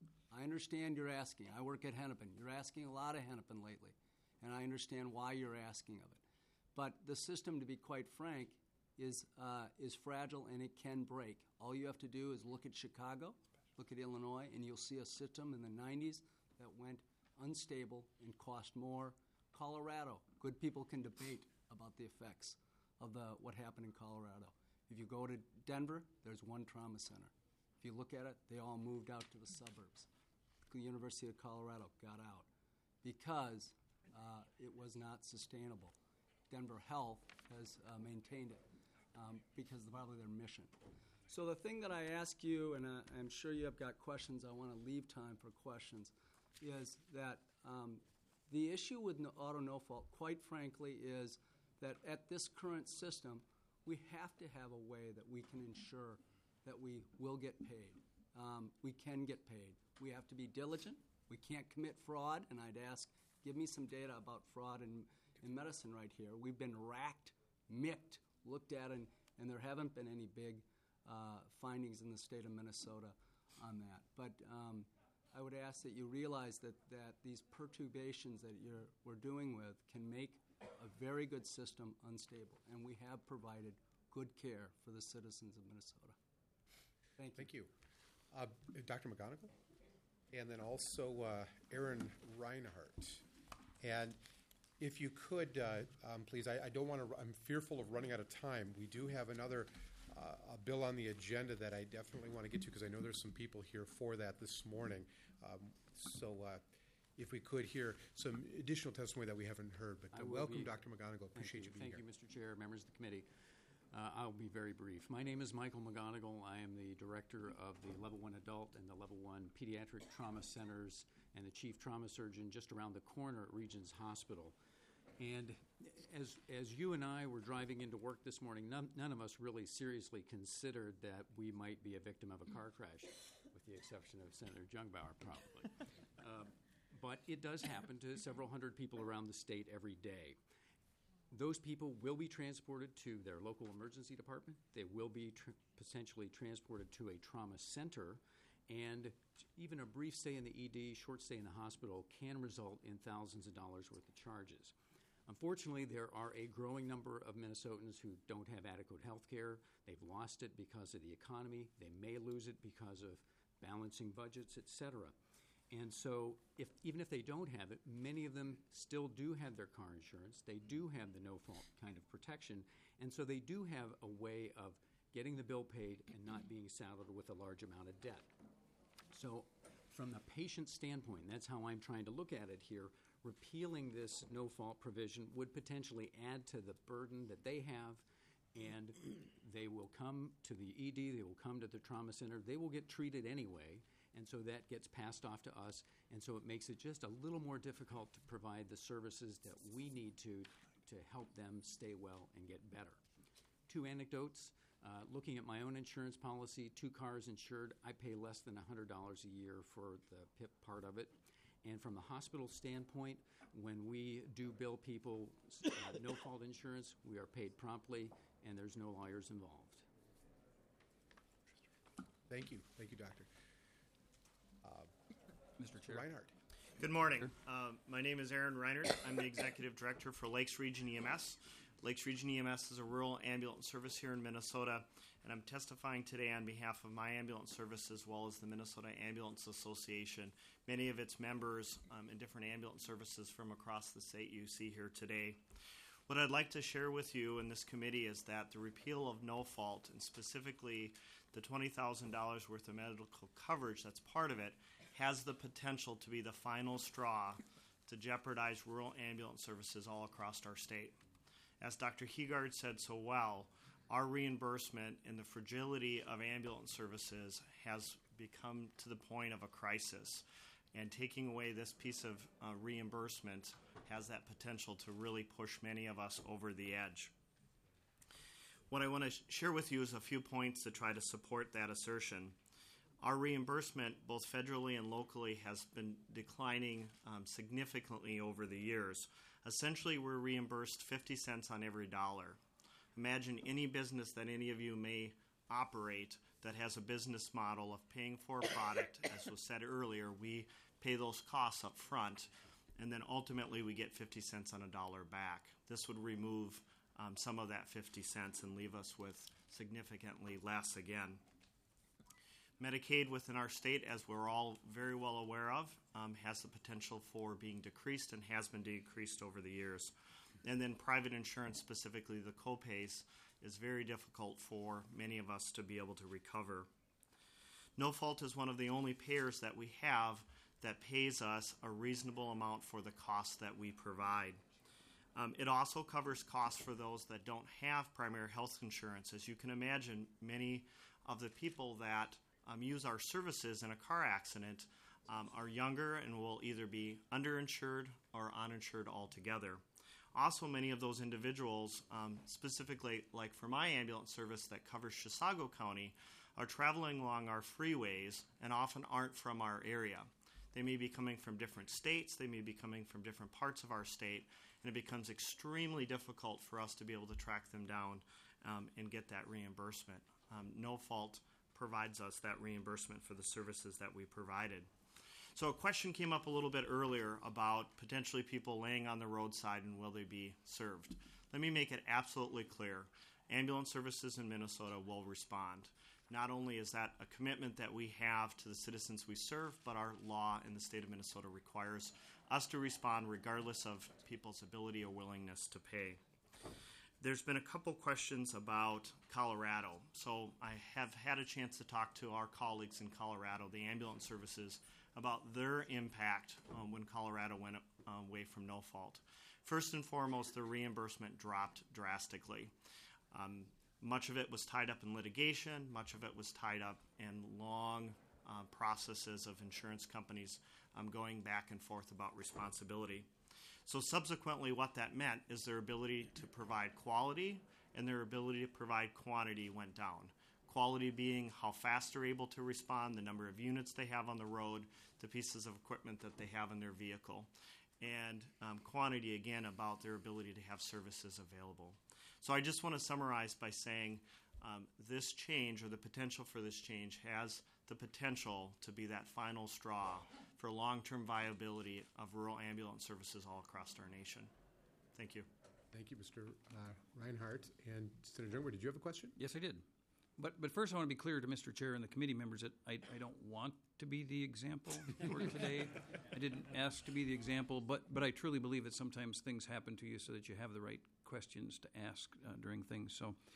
I understand you're asking. I work at Hennepin. You're asking a lot of Hennepin lately, and I understand why you're asking of it. But the system, to be quite frank, is fragile and it can break. All you have to do is look at Chicago, look at Illinois, and you'll see a system in the 90s that went unstable and cost more. Colorado, good people can debate about the effects of what happened in Colorado. If you go to Denver, there's 1 trauma center. If you look at it, they all moved out to the suburbs. The University of Colorado got out because it was not sustainable. Denver Health has maintained it because of probably their mission. So the thing that I ask you, and I'm sure you have got questions, I want to leave time for questions, is that the issue with auto no-fault, quite frankly, is that at this current system, we have to have a way that we can ensure that we will get paid. We can get paid. We have to be diligent. We can't commit fraud, and I'd ask, give me some data about fraud in medicine right here. We've been racked, micked, looked at, and there haven't been any big findings in the state of Minnesota on that. But I would ask that you realize that these perturbations that we're doing with can make a very good system unstable, and we have provided good care for the citizens of Minnesota. Thank you. Thank you. Dr. McGonigal? And then also Aaron Reinhardt. And if you could, please, I don't want to, I'm fearful of running out of time. We do have another a bill on the agenda that I definitely want to get to because I know there's some people here for that this morning. So if we could hear some additional testimony that we haven't heard. But welcome, Dr. McGonigal. Appreciate you being here. Thank you, Mr. Chair, members of the committee. I'll be very brief. My name is Michael McGonigal. I am the director of the Level 1 Adult and the Level 1 Pediatric Trauma Centers and the chief trauma surgeon just around the corner at Regions Hospital. And as you and I were driving into work this morning, none of us really seriously considered that we might be a victim of a car crash, with the exception of Senator Jungbauer, probably. But it does happen to several hundred people around the state every day. Those people will be transported to their local emergency department. They will be potentially transported to a trauma center, and even a brief stay in the ED, short stay in the hospital, can result in thousands of dollars worth of charges. Unfortunately, there are a growing number of Minnesotans who don't have adequate health care. They've lost it because of the economy. They may lose it because of balancing budgets, et cetera. And so even if they don't have it, many of them still do have their car insurance. They do have the no-fault kind of protection. And so they do have a way of getting the bill paid and not being saddled with a large amount of debt. So from the patient standpoint, that's how I'm trying to look at it here, repealing this no-fault provision would potentially add to the burden that they have and they will come to the ED, they will come to the trauma center, they will get treated anyway, and so that gets passed off to us, and so it makes it just a little more difficult to provide the services that we need to help them stay well and get better. 2 anecdotes. Looking at my own insurance policy, 2 cars insured, I pay less than $100 a year for the PIP part of it. And from the hospital standpoint, when we do bill people no-fault insurance, we are paid promptly, and there's no lawyers involved. Thank you. Thank you, Doctor. Mr. Chair. Reinhardt. Good morning. My name is Aaron Reinert. I'm the Executive Director for Lakes Region EMS. Lakes Region EMS is a rural ambulance service here in Minnesota, and I'm testifying today on behalf of my ambulance service as well as the Minnesota Ambulance Association, many of its members and different ambulance services from across the state you see here today. What I'd like to share with you in this committee is that the repeal of no fault, and specifically the $20,000 worth of medical coverage that's part of it, has the potential to be the final straw to jeopardize rural ambulance services all across our state. As Dr. Heegard said so well, our reimbursement and the fragility of ambulance services has become to the point of a crisis. And taking away this piece of reimbursement has that potential to really push many of us over the edge. What I want to share with you is a few points to try to support that assertion. Our reimbursement, both federally and locally, has been declining significantly over the years. Essentially, we're reimbursed 50 cents on every dollar. Imagine any business that any of you may operate that has a business model of paying for a product. As was said earlier, we pay those costs up front, and then ultimately we get 50 cents on a dollar back. This would remove some of that 50 cents and leave us with significantly less again. Medicaid within our state, as we're all very well aware of, has the potential for being decreased and has been decreased over the years. And then private insurance, specifically the copays, is very difficult for many of us to be able to recover. No Fault is one of the only payers that we have that pays us a reasonable amount for the costs that we provide. It also covers costs for those that don't have primary health insurance. As you can imagine, many of the people that use our services in a car accident are younger and will either be underinsured or uninsured altogether. Also, many of those individuals, specifically like for my ambulance service that covers Chisago County, are traveling along our freeways and often aren't from our area. They may be coming from different states, they may be coming from different parts of our state, and it becomes extremely difficult for us to be able to track them down and get that reimbursement. No Fault provides us that reimbursement for the services that we provided. So a question came up a little bit earlier about potentially people laying on the roadside and will they be served. Let me make it absolutely clear. Ambulance services in Minnesota will respond. Not only is that a commitment that we have to the citizens we serve, but our law in the state of Minnesota requires us to respond regardless of people's ability or willingness to pay. There's been a couple questions about Colorado. So I have had a chance to talk to our colleagues in Colorado, the ambulance services, about their impact when Colorado went away from No Fault. First and foremost, the reimbursement dropped drastically. Much of it was tied up in litigation. Much of it was tied up in long processes of insurance companies going back and forth about responsibility. So subsequently, what that meant is their ability to provide quality and their ability to provide quantity went down. Quality being how fast they're able to respond, the number of units they have on the road, the pieces of equipment that they have in their vehicle. And quantity, again, about their ability to have services available. So I just want to summarize by saying this change, or the potential for this change, has the potential to be that final straw for long-term viability of rural ambulance services all across our nation. Thank you. Thank you, Mr. Reinhardt. And Senator Jungwirth, did you have a question? Yes, I did. But first I want to be clear to Mr. Chair and the committee members that I don't want to be the example for today. I didn't ask to be the example, but I truly believe that sometimes things happen to you so that you have the right questions to ask during things.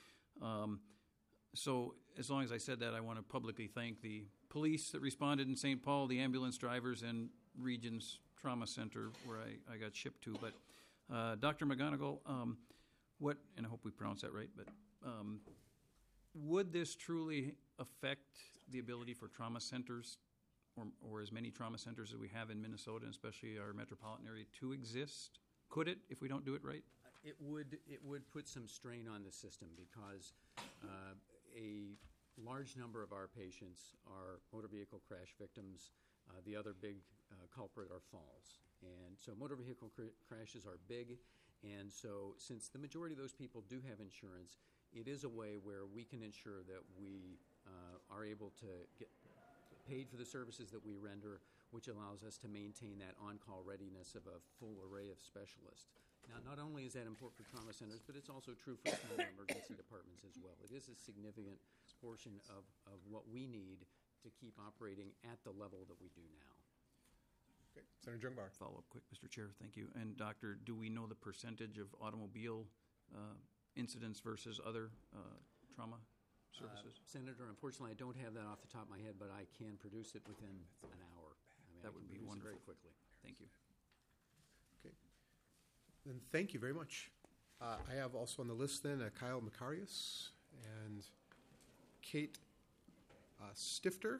So as long as I said that, I want to publicly thank the police that responded in St. Paul, the ambulance drivers, and Regions Trauma Center where I got shipped to. But Dr. McGonigal, and I hope we pronounced that right, but would this truly affect the ability for trauma centers, or as many trauma centers as we have in Minnesota, and especially our metropolitan area, to exist? Could it, if we don't do it right? It would put some strain on the system because a large number of our patients are motor vehicle crash victims. The other big culprit are falls. And so motor vehicle crashes are big. And so since the majority of those people do have insurance, it is a way where we can ensure that we are able to get paid for the services that we render, which allows us to maintain that on-call readiness of a full array of specialists. Now, not only is that important for trauma centers, but it's also true for small emergency departments as well. It is a significant portion of what we need to keep operating at the level that we do now. Okay. Senator Jungbar. Follow up quick, Mr. Chair. Thank you. And Doctor, do we know the percentage of automobile incidents versus other trauma services? Senator, unfortunately, I don't have that off the top of my head, but I can produce it within an hour. That would be wonderful. Very quickly. Thank you. Okay. Then thank you very much. I have also on the list then Kyle Macarius and Kate Stifter.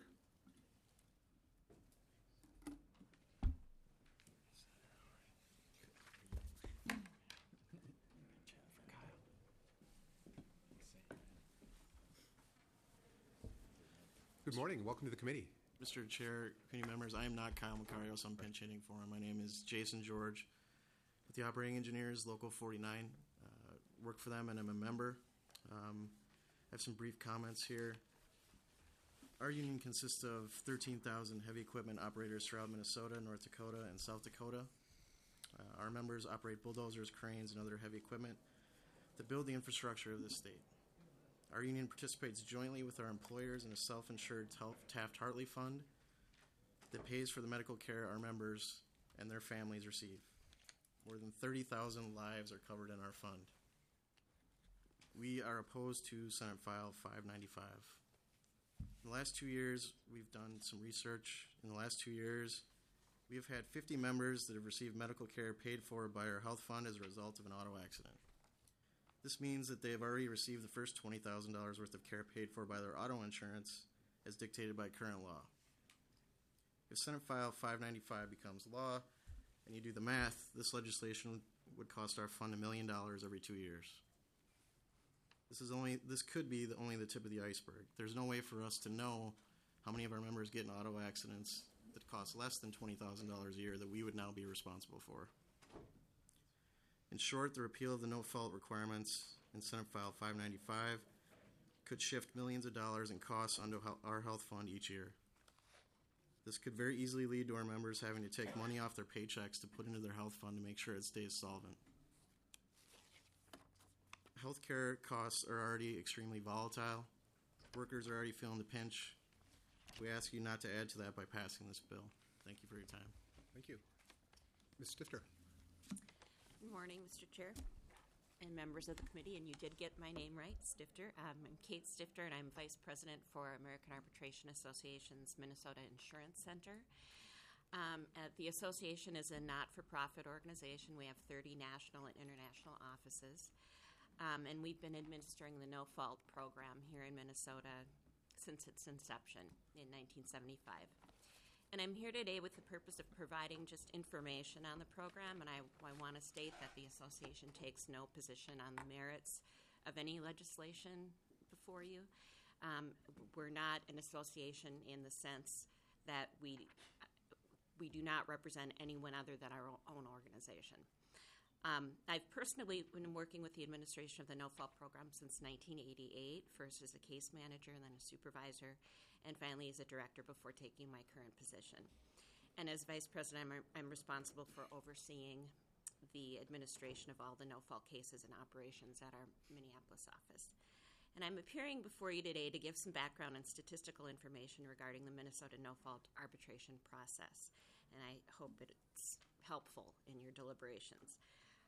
Good morning. Welcome to the committee. Mr. Chair, committee members, I am not Kyle Macarios. I'm pinch hitting for him. My name is Jason George with the Operating Engineers, Local 49. Work for them and I'm a member. I have some brief comments here. Our union consists of 13,000 heavy equipment operators throughout Minnesota, North Dakota, and South Dakota. Our members operate bulldozers, cranes, and other heavy equipment that build the infrastructure of the state. Our union participates jointly with our employers in a self-insured Taft-Hartley fund that pays for the medical care our members and their families receive. More than 30,000 lives are covered in our fund. We are opposed to Senate File 595. In the last 2 years, we've done some research. In the last 2 years, we have had 50 members that have received medical care paid for by our health fund as a result of an auto accident. This means that they have already received the first $20,000 worth of care paid for by their auto insurance as dictated by current law. If Senate File 595 becomes law, and you do the math, this legislation would cost our fund $1 million every 2 years. This could be only the tip of the iceberg. There's no way for us to know how many of our members get in auto accidents that cost less than $20,000 a year that we would now be responsible for. In short, the repeal of the no-fault requirements in Senate File 595 could shift millions of dollars in costs onto our health fund each year. This could very easily lead to our members having to take money off their paychecks to put into their health fund to make sure it stays solvent. Healthcare costs are already extremely volatile. Workers are already feeling the pinch. We ask you not to add to that by passing this bill. Thank you for your time. Thank you. Ms. Stifter. Good morning, Mr. Chair and members of the committee, and you did get my name right, Stifter. I'm Kate Stifter, and I'm Vice President for American Arbitration Association's Minnesota Insurance Center. The association is a not-for-profit organization. We have 30 national and international offices, and we've been administering the no-fault program here in Minnesota since its inception in 1975. And I'm here today with the purpose of providing just information on the program, and I want to state that the association takes no position on the merits of any legislation before you. We're not an association in the sense that we do not represent anyone other than our own organization. I've personally been working with the administration of the No-Fault program since 1988, first as a case manager and then a supervisor, and finally as a director before taking my current position. And as vice president, I'm responsible for overseeing the administration of all the no-fault cases and operations at our Minneapolis office. And I'm appearing before you today to give some background and statistical information regarding the Minnesota no-fault arbitration process. And I hope it's helpful in your deliberations.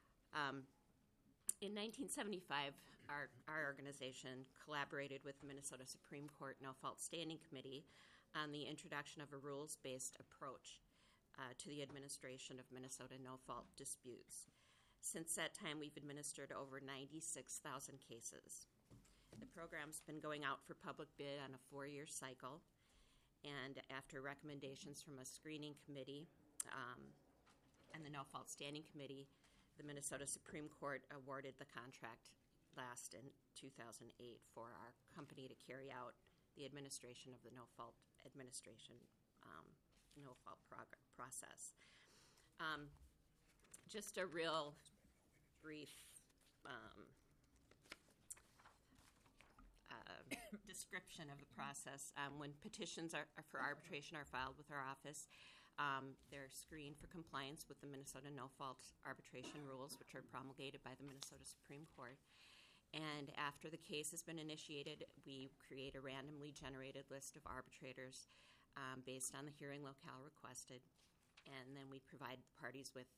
In 1975, our organization collaborated with the Minnesota Supreme Court No-Fault Standing Committee on the introduction of a rules-based approach to the administration of Minnesota no-fault disputes. Since that time, we've administered over 96,000 cases. The program's been going out for public bid on a 4-year cycle, and after recommendations from a screening committee and the no-fault standing committee, the Minnesota Supreme Court awarded the contract last in 2008 for our company to carry out the administration of the no-fault process. Just a real brief description of the process. When petitions for arbitration are filed with our office, they're screened for compliance with the Minnesota no-fault arbitration rules, which are promulgated by the Minnesota Supreme Court. And after the case has been initiated, we create a randomly generated list of arbitrators based on the hearing locale requested, and then we provide the parties with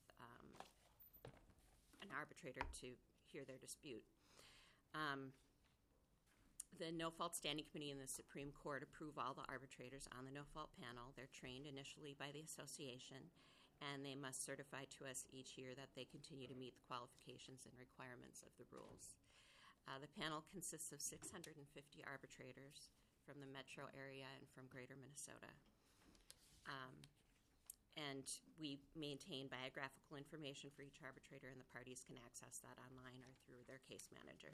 an arbitrator to hear their dispute. The no-fault standing committee and the Supreme Court approve all the arbitrators on the no-fault panel. They're trained initially by the association, and they must certify to us each year that they continue to meet the qualifications and requirements of the rules. The panel consists of 650 arbitrators from the metro area and from greater Minnesota. And we maintain biographical information for each arbitrator, and the parties can access that online or through their case manager.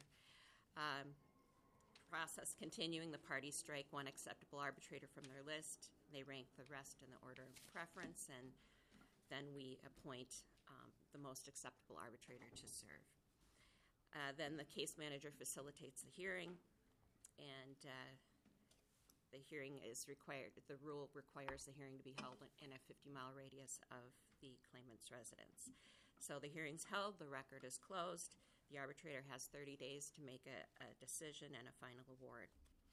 Process continuing, the parties strike one acceptable arbitrator from their list. They rank the rest in the order of preference, and then we appoint the most acceptable arbitrator to serve. Then the case manager facilitates the hearing, and the hearing is required. The rule requires the hearing to be held in a 50-mile radius of the claimant's residence. So the hearing's held, the record is closed. The arbitrator has 30 days to make a decision and a final award.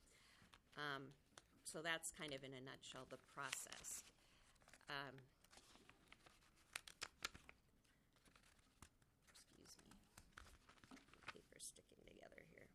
So that's kind of, in a nutshell, the process. Excuse me. Paper's sticking together here.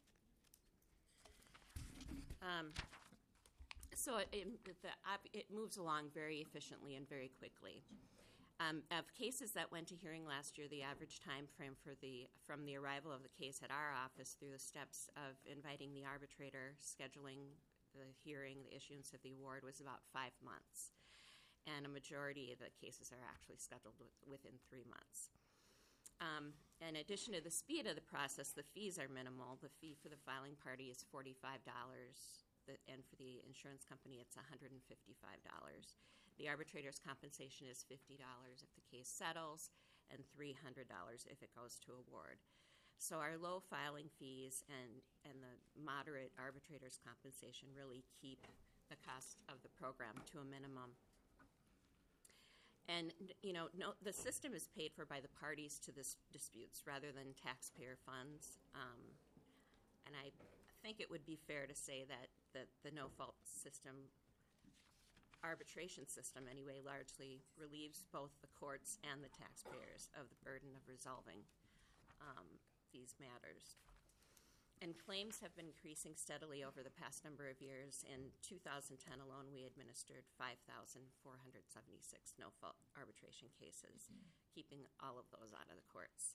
So it moves along very efficiently and very quickly. Of cases that went to hearing last year, the average time frame from the arrival of the case at our office through the steps of inviting the arbitrator, scheduling the hearing, the issuance of the award was about 5 months. And a majority of the cases are actually scheduled within 3 months. In addition to the speed of the process, the fees are minimal. The fee for the filing party is $45, and for the insurance company, it's $155. The arbitrator's compensation is $50 if the case settles, and $300 if it goes to award. So our low filing fees and the moderate arbitrator's compensation really keep the cost of the program to a minimum. And, the system is paid for by the parties to the disputes rather than taxpayer funds. And I think it would be fair to say that the no-fault system, arbitration system anyway, largely relieves both the courts and the taxpayers of the burden of resolving these matters. And claims have been increasing steadily over the past number of years. In 2010 alone, we administered 5,476 no-fault arbitration cases, keeping all of those out of the courts.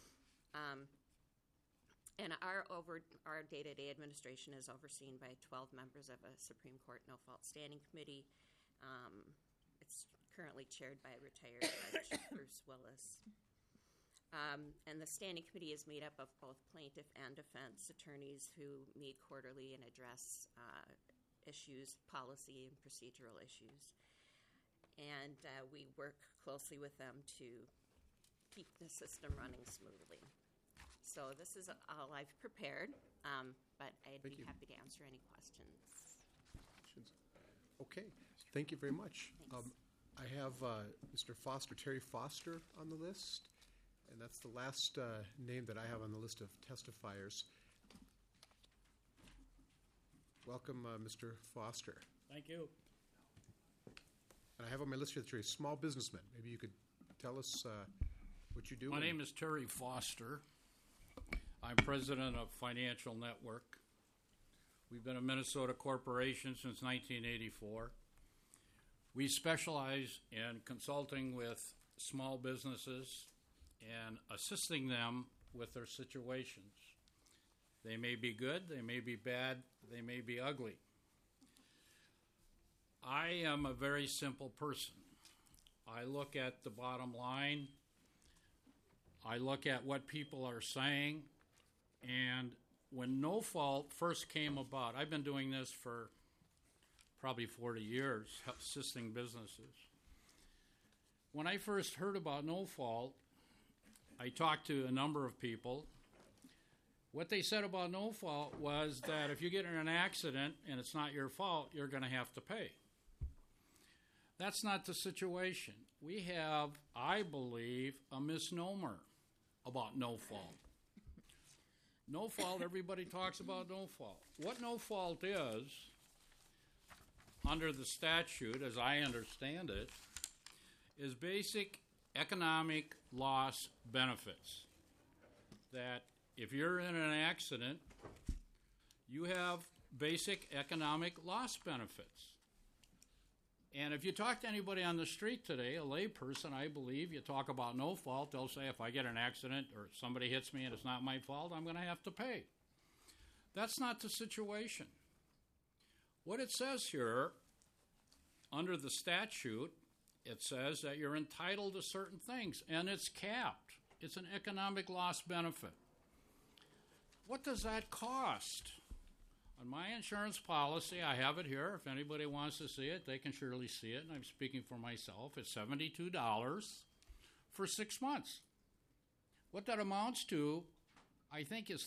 And our day-to-day administration is overseen by 12 members of a Supreme Court no-fault standing committee. It's currently chaired by retired Judge Bruce Willis. And the standing committee is made up of both plaintiff and defense attorneys who meet quarterly and address issues, policy and procedural issues. And we work closely with them to keep the system running smoothly. So this is all I've prepared, but I'd be happy to answer any questions. Okay, thank you very much. I have Mr. Foster, Terry Foster, on the list, and that's the last name that I have on the list of testifiers. Welcome, Mr. Foster. Thank you. And I have on my list here that you're a small businessman. Maybe you could tell us what you do. My name is Terry Foster. I'm president of Financial Network. We've been a Minnesota corporation since 1984. We specialize in consulting with small businesses and assisting them with their situations. They may be good, they may be bad, they may be ugly. I am a very simple person. I look at the bottom line. I look at what people are saying. And when no fault first came about, I've been doing this for probably 40 years, assisting businesses. When I first heard about no fault, I talked to a number of people. What they said about no fault was that if you get in an accident and it's not your fault, you're going to have to pay. That's not the situation. We have, I believe, a misnomer about no fault. No fault, everybody talks about no fault. What no fault is, under the statute, as I understand it, is basic economic loss benefits. That if you're in an accident, you have basic economic loss benefits. And if you talk to anybody on the street today, a layperson, I believe, you talk about no fault, they'll say, if I get an accident or somebody hits me and it's not my fault, I'm going to have to pay. That's not the situation. What it says here, under the statute, it says that you're entitled to certain things, and it's capped. It's an economic loss benefit. What does that cost? On my insurance policy, I have it here. If anybody wants to see it, they can surely see it, and I'm speaking for myself. It's $72 for 6 months. What that amounts to, I think, is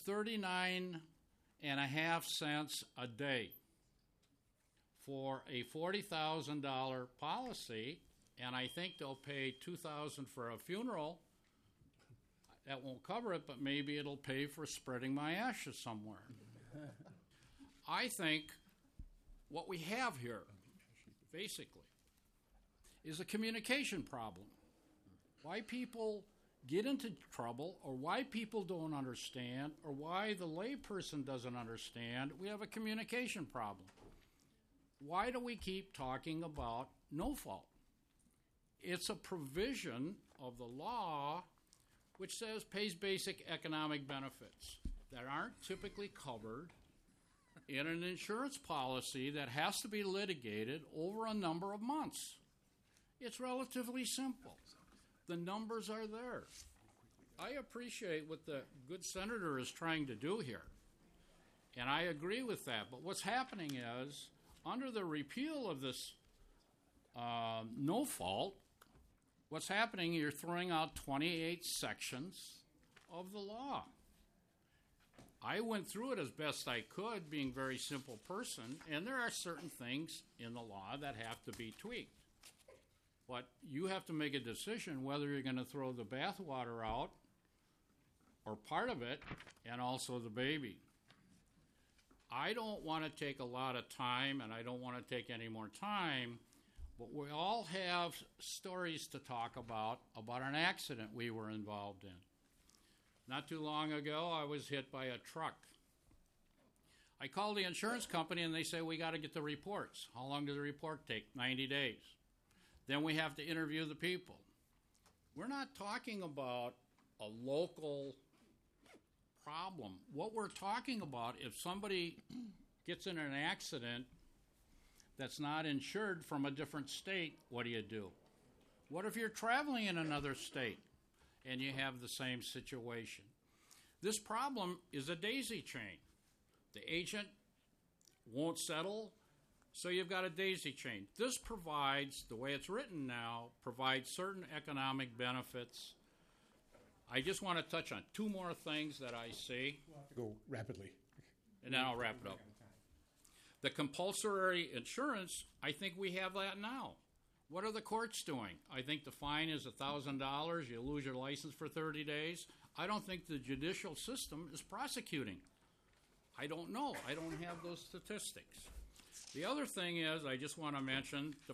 39.5 cents a day for a $40,000 policy, and I think they'll pay $2,000 for a funeral. That won't cover it, but maybe it'll pay for spreading my ashes somewhere. I think what we have here, basically, is a communication problem. Why people get into trouble, or why people don't understand, or why the layperson doesn't understand, we have a communication problem. Why do we keep talking about no fault? It's a provision of the law which says pays basic economic benefits that aren't typically covered in an insurance policy that has to be litigated over a number of months. It's relatively simple. The numbers are there. I appreciate what the good senator is trying to do here, and I agree with that. But what's happening is, under the repeal of this no fault, what's happening, you're throwing out 28 sections of the law. I went through it as best I could, being a very simple person, and there are certain things in the law that have to be tweaked. But you have to make a decision whether you're going to throw the bathwater out, or part of it, and also the baby. I don't want to take a lot of time, and I don't want to take any more time, but we all have stories to talk about an accident we were involved in. Not too long ago, I was hit by a truck. I called the insurance company, and they say, we got to get the reports. How long does the report take? 90 days. Then we have to interview the people. We're not talking about a local problem. What we're talking about, if somebody gets in an accident that's not insured from a different state, what do? What if you're traveling in another state and you have the same situation? This problem is a daisy chain. The agent won't settle, so you've got a daisy chain. This provides, the way it's written now, provides certain economic benefits. I just want to touch on two more things that I see. We'll have to go rapidly. And then I'll wrap it up. The compulsory insurance, I think we have that now. What are the courts doing? I think the fine is $1,000. You lose your license for 30 days. I don't think the judicial system is prosecuting. I don't know. I don't have those statistics. The other thing is, I just want to mention the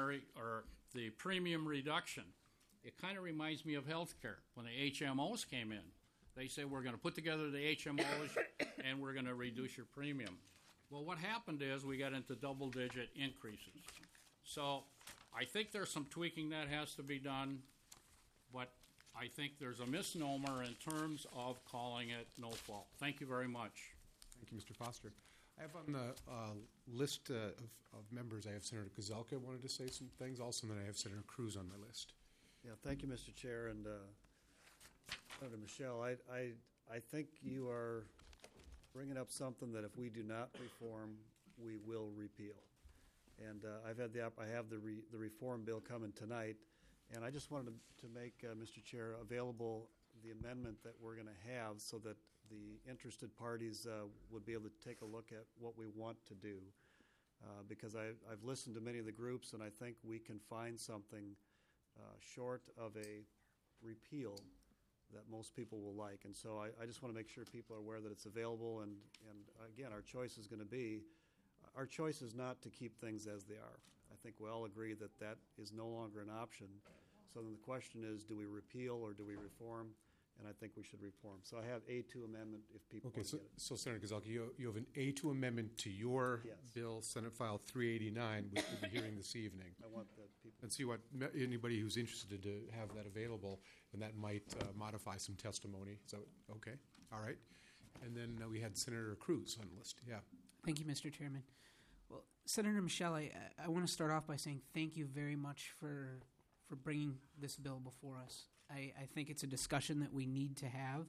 the premium reduction. It kind of reminds me of healthcare. When the HMOs came in, they say, we're going to put together the HMOs and we're going to reduce your premium. Well, what happened is we got into double-digit increases. So I think there's some tweaking that has to be done, but I think there's a misnomer in terms of calling it no fault. Thank you very much. Thank you, Mr. Foster. I have on the list of members, I have Senator Kozelka wanted to say some things. Also, then I have Senator Cruz on my list. Yeah, thank you, Mr. Chair, and Senator Michelle. I think you are bringing up something that if we do not reform, we will repeal. And I have the reform bill coming tonight, and I just wanted to make Mr. Chair available the amendment that we're going to have so that the interested parties would be able to take a look at what we want to do. Because I've listened to many of the groups, and I think we can find something short of a repeal that most people will like. And so I just want to make sure people are aware that it's available. And again, our choice is going to be, our choice is not to keep things as they are. I think we all agree that that is no longer an option. So then the question is, do we repeal or do we reform? And I think we should reform. So I have A2 amendment if people want to get it. So Senator Kozelka, you have an A2 amendment to your bill, Senate File 389, which we'll be hearing this evening. I want that people. And see what anybody who's interested to have that available, and that might modify some testimony. So, okay, all right. And then we had Senator Cruz on the list. Yeah. Thank you, Mr. Chairman. Well, Senator Michelle, I want to start off by saying thank you very much for bringing this bill before us. I think it's a discussion that we need to have.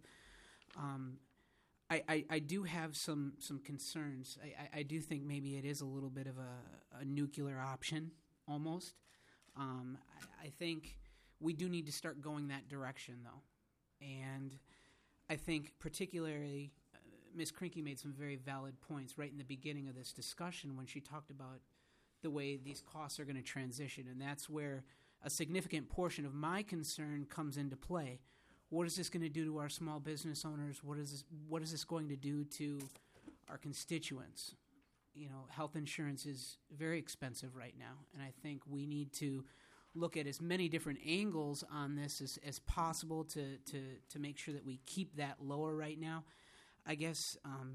I do have some concerns. I do think maybe it is a little bit of a nuclear option, almost. I think we do need to start going that direction, though. And I think particularly Ms. Krinky made some very valid points right in the beginning of this discussion when she talked about the way these costs are going to transition. And that's where a significant portion of my concern comes into play. What is this going to do to our small business owners? What is this going to do to our constituents? You know, health insurance is very expensive right now, and I think we need to look at as many different angles on this as possible to make sure that we keep that lower right now. I guess,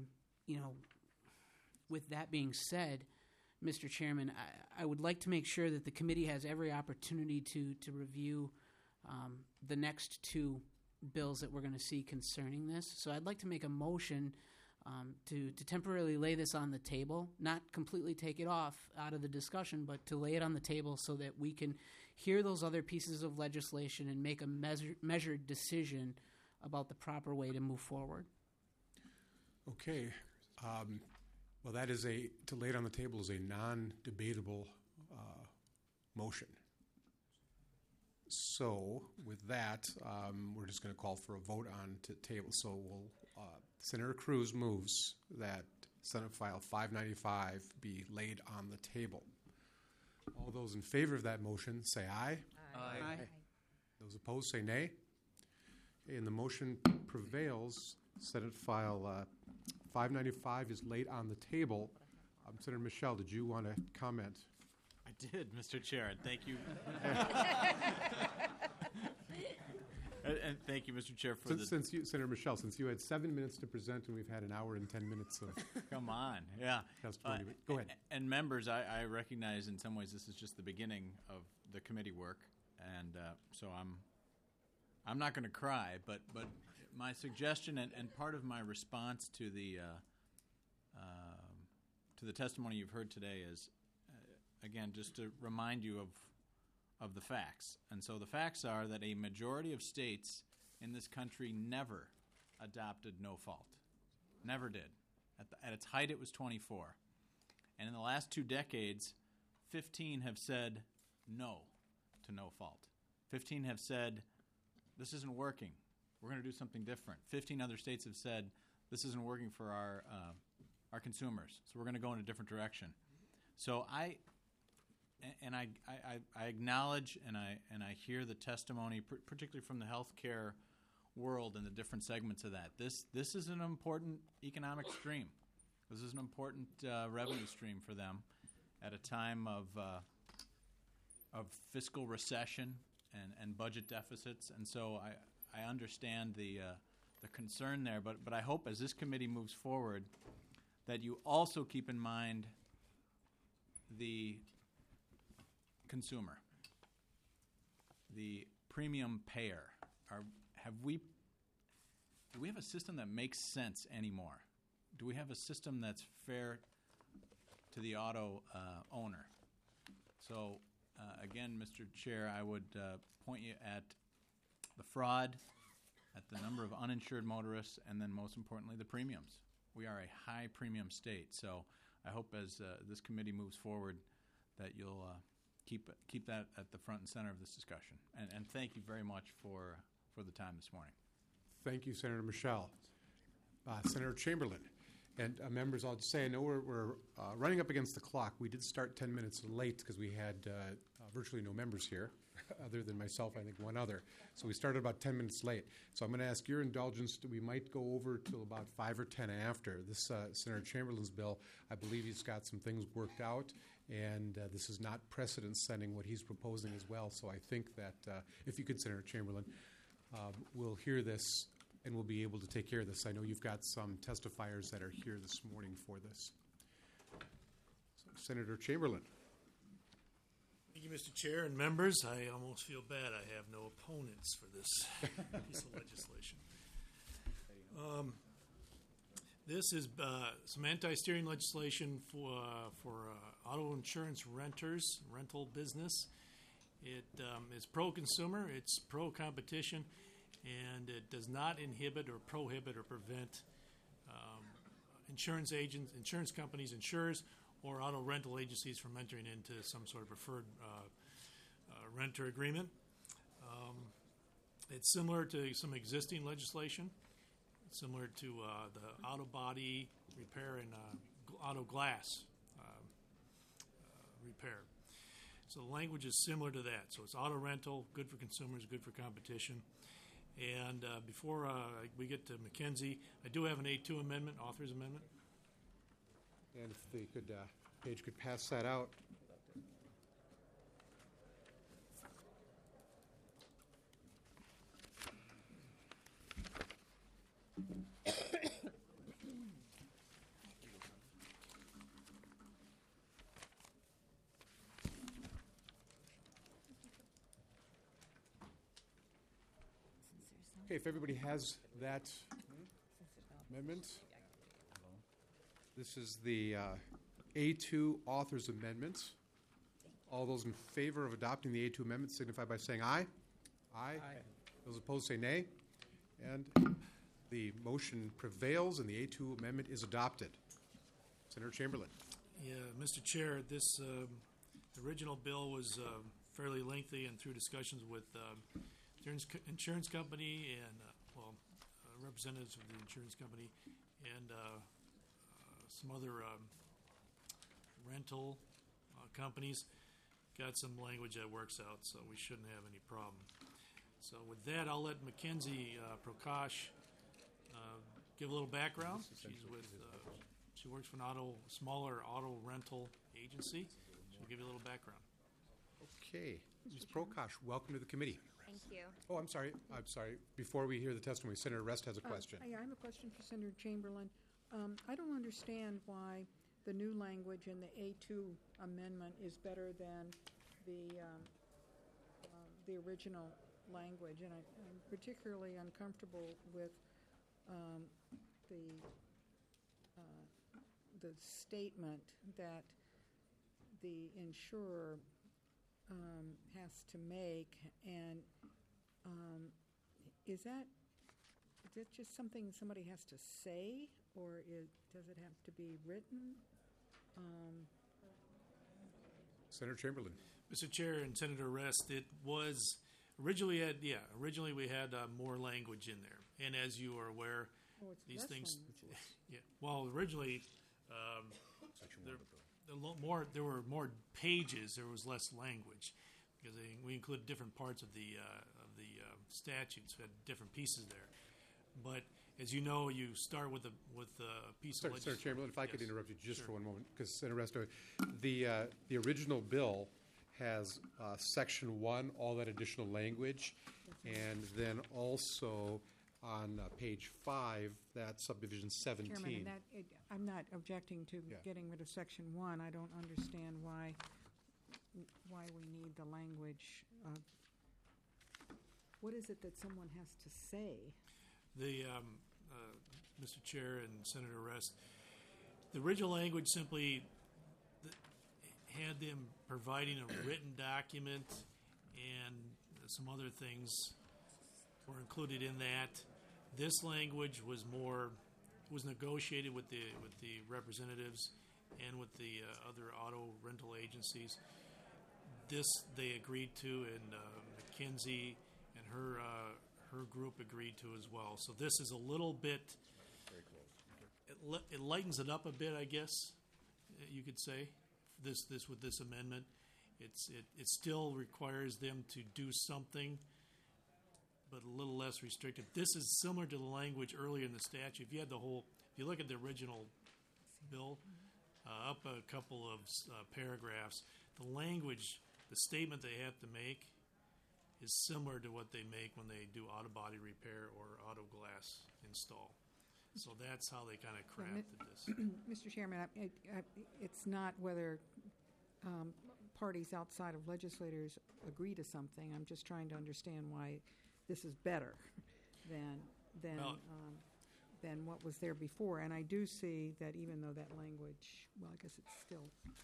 with that being said, Mr. Chairman, I would like to make sure that the committee has every opportunity to review the next two bills that we're going to see concerning this. So I'd like to make a motion to temporarily lay this on the table, not completely take it off out of the discussion, but to lay it on the table so that we can hear those other pieces of legislation and make a measured decision about the proper way to move forward. Okay. Well, that is to lay it on the table is a non-debatable motion. So with that, we're just going to call for a vote on to table. So Senator Cruz moves that Senate File 595 be laid on the table. All those in favor of that motion say aye. Aye. Aye. Those opposed say nay. Okay, and the motion prevails. Senate File 595 is laid on the table. Senator Michelle, did you want to comment? I did, Mr. Chair. Thank you. And thank you, Mr. Chair, for Senator Michelle, since you had 7 minutes to present and we've had an hour and 10 minutes of come on, yeah. testimony. Go ahead. And members, I recognize in some ways this is just the beginning of the committee work, and so I'm not going to cry, but my suggestion and part of my response to the testimony you've heard today is, again, just to remind you of the facts. And so the facts are that a majority of states in this country never adopted no fault. Never did. At its height, it was 24. And in the last 2 decades, 15 have said no to no fault. 15 have said, this isn't working. We're going to do something different. 15 other states have said, this isn't working for our consumers, so we're going to go in a different direction. So I acknowledge and I hear the testimony, particularly from the healthcare world and the different segments of that. This is an important economic stream. This is an important revenue stream for them at a time of fiscal recession and budget deficits. And so I understand the concern there, but I hope as this committee moves forward that you also keep in mind the consumer, the premium payer. Do we have a system that makes sense anymore? do we have a system that's fair to the auto owner? So, again, Mr. Chair, I would point you at the fraud, at the number of uninsured motorists, and then most importantly, the premiums. We are a high premium state, so I hope as this committee moves forward that you'll keep that at the front and center of this discussion. And thank you very much for the time this morning. Thank you, Senator Michelle. Senator Chamberlain. And members, I'll just say, I know we're running up against the clock. We did start 10 minutes late because we had virtually no members here, other than myself, I think one other. So we started about 10 minutes late. So I'm going to ask your indulgence that we might go over till about 5 or 10 after. This Senator Chamberlain's bill, I believe he's got some things worked out, and this is not precedent-setting what he's proposing as well. So I think that if you could, Senator Chamberlain, we'll hear this and we'll be able to take care of this. I know you've got some testifiers that are here this morning for this. So, Senator Chamberlain. Thank you, Mr. Chair and members. I almost feel bad I have no opponents for this piece of legislation. This is some anti-steering legislation for auto insurance renters, rental business. It is pro-consumer, it's pro-competition, and it does not inhibit or prohibit or prevent insurance agents, insurance companies, insurers, or auto rental agencies from entering into some sort of preferred renter agreement. It's similar to some existing legislation, similar to the auto body repair and auto glass repair. So the language is similar to that. So it's auto rental, good for consumers, good for competition. And before we get to Mackenzie, I do have an A2 amendment, author's amendment. And if they could, Paige could pass that out. Okay, if everybody has that amendment. This is the A2 Author's Amendment. All those in favor of adopting the A2 amendment signify by saying aye. Aye. Those opposed say nay. And the motion prevails and the A2 amendment is adopted. Senator Chamberlain. Yeah, Mr. Chair, this original bill was fairly lengthy and through discussions with insurance company and representatives of the insurance company and some other rental companies. Got some language that works out, so we shouldn't have any problem. So with that, I'll let Mackenzie Prakash give a little background. She works for an smaller auto rental agency. She'll give you a little background. Okay, Ms. Prakash, welcome to the committee. Thank you. Oh, I'm sorry. Before we hear the testimony, Senator Rest has a question. I have a question for Senator Chamberlain. I don't understand why the new language in the A2 amendment is better than the original language, and I'm particularly uncomfortable with the statement that the insurer has to make, and is that just something somebody has to say, or does it have to be written? Senator Chamberlain. Mr. Chair and Senator Rest, it was originally we had more language in there, and as you are aware, these things. Yeah. Well, originally there were more pages. There was less language because we included different parts of the statutes. We had different pieces there, but as you know, you start with a piece of legislation. Senator Chamberlain, if I could interrupt you just for one moment, because Senator Rest, the original bill has Section 1, all that additional language, and then also on page 5, that subdivision 17. Chairman, I'm not objecting to getting rid of Section 1. I don't understand why we need the language. What is it that someone has to say? Mr. Chair and Senator Rest. The original language simply had them providing a written document, and some other things were included in that. This language was negotiated with the representatives and with the other auto rental agencies. This they agreed to, and McKinsey and her group agreed to as well. So this is a little bit. It lightens it up a bit, I guess you could say. This with this amendment, it still requires them to do something, but a little less restrictive. This is similar to the language earlier in the statute. If you look at the original bill, up a couple of paragraphs, the language, the statement they have to make is similar to what they make when they do auto body repair or auto glass install. So that's how they kind of crafted this. Mr. Chairman, it's not whether parties outside of legislators agree to something. I'm just trying to understand why this is better than what was there before. And I do see that even though that language, well, I guess it's still.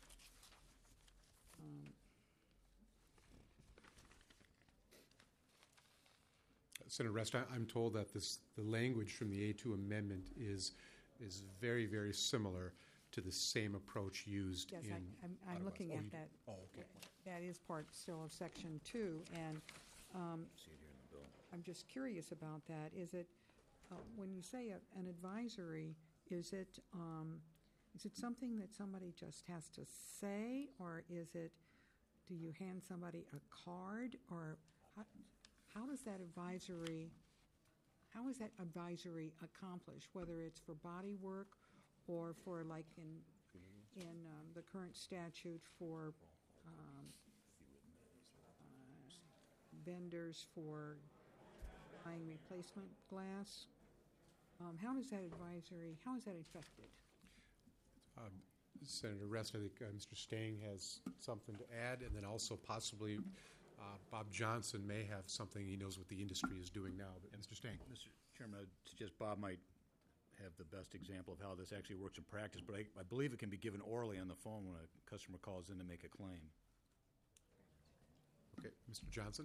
Senator Rest, I'm told that the language from the A2 amendment is very, very similar to the same approach used yes, in. I'm looking at that. Oh, okay. That is part still of Section 2, and I'm just curious about that. Is it when you say an advisory? Is it something that somebody just has to say, or is it? Do you hand somebody a card, or how is that advisory accomplished? Whether it's for body work, or for like in the current statute for vendors for buying replacement glass. How is that effected? Senator Rest, I think Mr. Stang has something to add, and then also possibly Bob Johnson may have something. He knows what the industry is doing now. But Mr. Stang. Mr. Chairman, I'd suggest Bob might have the best example of how this actually works in practice, but I believe it can be given orally on the phone when a customer calls in to make a claim. Okay, Mr. Johnson.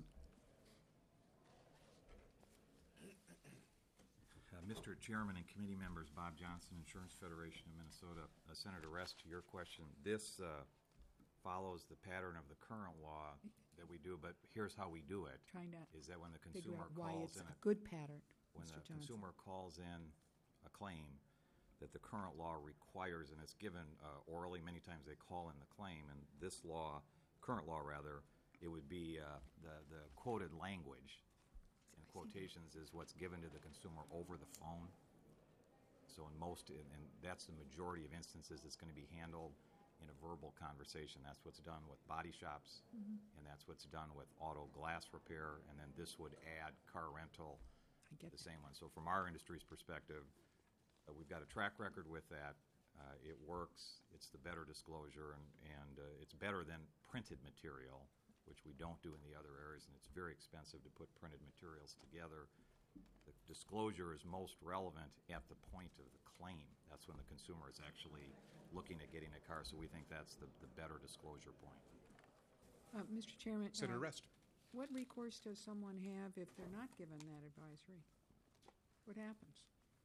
Mr. Chairman and committee members, Bob Johnson, Insurance Federation of Minnesota. Senator Rest, to your question, this follows the pattern of the current law that we do, but here's how we do it. Is that when the consumer calls in a good pattern, when Mr. the consumer calls in a claim, that the current law requires, and it's given orally, many times they call in the claim, and this law, current law rather, it would be the quoted language in quotations is what's given to the consumer over the phone. So and that's the majority of instances it's going to be handled in a verbal conversation. That's what's done with body shops, and that's what's done with auto glass repair, and then this would add car rental, the same one. So from our industry's perspective, we've got a track record with that. It works. It's the better disclosure, and it's better than printed material, which we don't do in the other areas, and it's very expensive to put printed materials together. The disclosure is most relevant at the point of the claim. That's when the consumer is actually looking at getting a car, so we think that's the better disclosure point. Mr. Chairman. Senator Rest. What recourse does someone have if they're not given that advisory? What happens?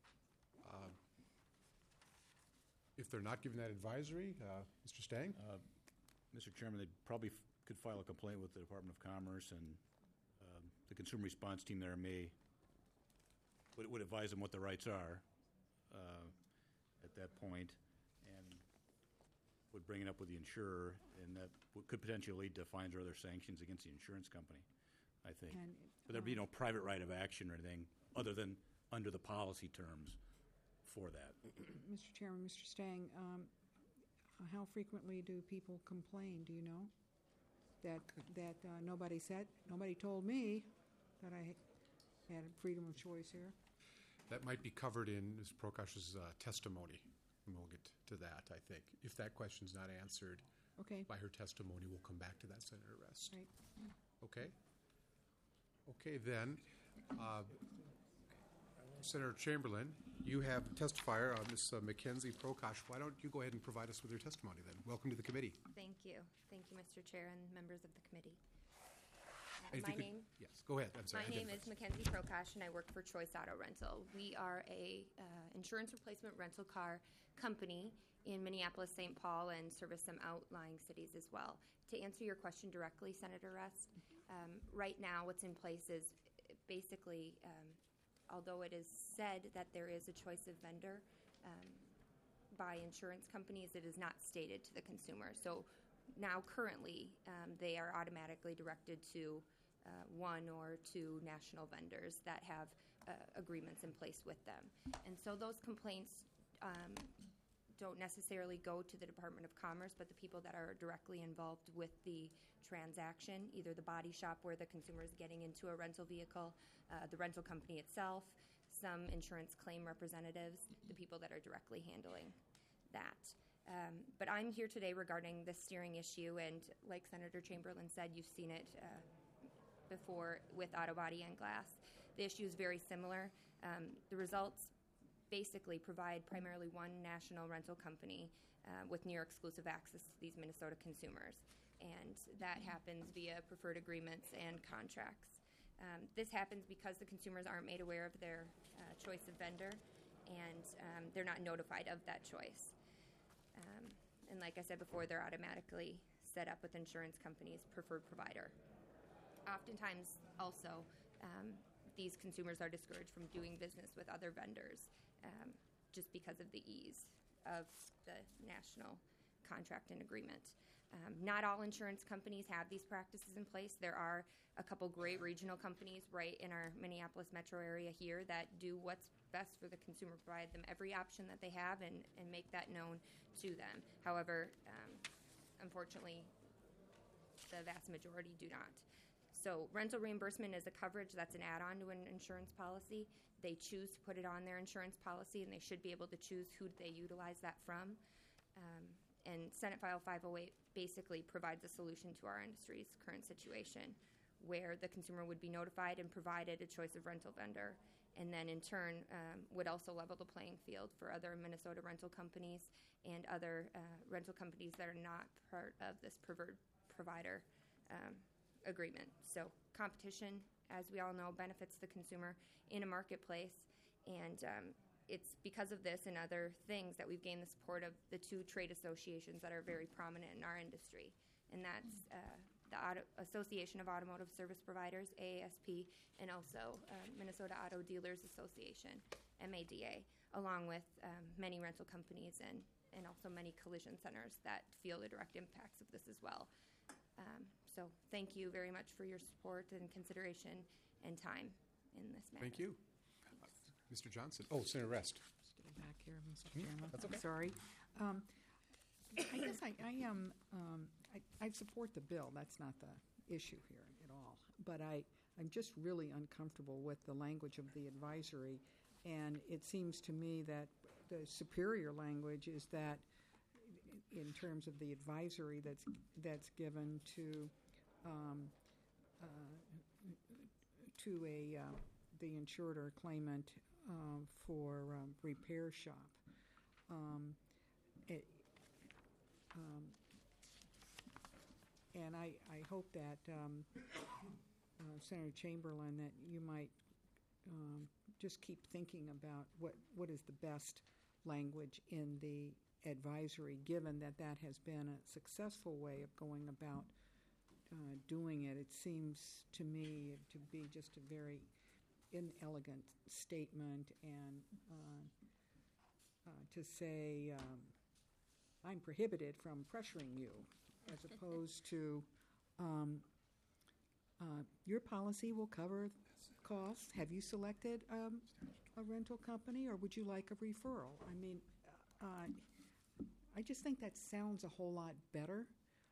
If they're not given that advisory, Mr. Stang? Mr. Chairman, they probably could file a complaint with the Department of Commerce, and the consumer response team there would advise them what the rights are at that point, and would bring it up with the insurer, and that could potentially lead to fines or other sanctions against the insurance company, I think. But there'd be no private right of action or anything other than under the policy terms for that. Mr. Chairman, Mr. Stang, how frequently do people complain? Do you know that nobody told me that I had freedom of choice here? That might be covered in Ms. Prokash's testimony, and we'll get to that, I think. If that question's not answered by her testimony, we'll come back to that, Senator Rest. Right. Okay? Okay, then. Senator Chamberlain, you have testifier, Ms. Mackenzie Prokosh. Why don't you go ahead and provide us with your testimony then? Welcome to the committee. Thank you. Thank you, Mr. Chair and members of the committee. And if you could- yes, go ahead. I'm sorry. My name is Mackenzie Prokosh, and I work for Choice Auto Rental. We are a insurance replacement rental car company in Minneapolis, St. Paul, and service some outlying cities as well. To answer your question directly, Senator Rust, right now what's in place is basically, although it is said that there is a choice of vendor by insurance companies, it is not stated to the consumer. So now currently they are automatically directed to one or two national vendors that have agreements in place with them. And so those complaints don't necessarily go to the Department of Commerce, but the people that are directly involved with the transaction, either the body shop where the consumer is getting into a rental vehicle, the rental company itself, some insurance claim representatives, the people that are directly handling that. But I'm here today regarding the steering issue, and like Senator Chamberlain said, you've seen it before with auto body and glass. The issue is very similar. The results basically provide primarily one national rental company with near exclusive access to these Minnesota consumers, and that happens via preferred agreements and contracts. This happens because the consumers aren't made aware of their choice of vendor, and they're not notified of that choice. And like I said before, they're automatically set up with insurance companies' preferred provider. Oftentimes, also, these consumers are discouraged from doing business with other vendors just because of the ease of the national contract and agreement. Not all insurance companies have these practices in place. There are a couple great regional companies right in our Minneapolis metro area here that do what's best for the consumer, provide them every option that they have and make that known to them. However, unfortunately, the vast majority do not. So rental reimbursement is a coverage that's an add-on to an insurance policy. They choose to put it on their insurance policy, and they should be able to choose who they utilize that from. And Senate File 508 basically provides a solution to our industry's current situation, where the consumer would be notified and provided a choice of rental vendor, and then in turn would also level the playing field for other Minnesota rental companies and other rental companies that are not part of this preferred provider agreement. So competition, as we all know, benefits the consumer in a marketplace, and it's because of this and other things that we've gained the support of the two trade associations that are very prominent in our industry, and that's the Association of Automotive Service Providers, AASP, and also Minnesota Auto Dealers Association, MADA, along with many rental companies and also many collision centers that feel the direct impacts of this as well. So thank you very much for your support and consideration and time in this matter. Thank you. Mr. Johnson. Oh, Senator Rest. Just getting back here, Mr. Chairman. That's okay. I'm sorry. I guess I support the bill. That's not the issue here at all. But I'm just really uncomfortable with the language of the advisory, and it seems to me that the superior language is that in terms of the advisory that's given to the insured or claimant for repair shop. And I hope that Senator Chamberlain, that you might just keep thinking about what is the best language in the advisory, given that has been a successful way of going about doing it. It seems to me to be just a very inelegant statement, and to say I'm prohibited from pressuring you, as opposed to your policy will cover costs. Have you selected a rental company, or would you like a referral? I mean, I just think that sounds a whole lot better,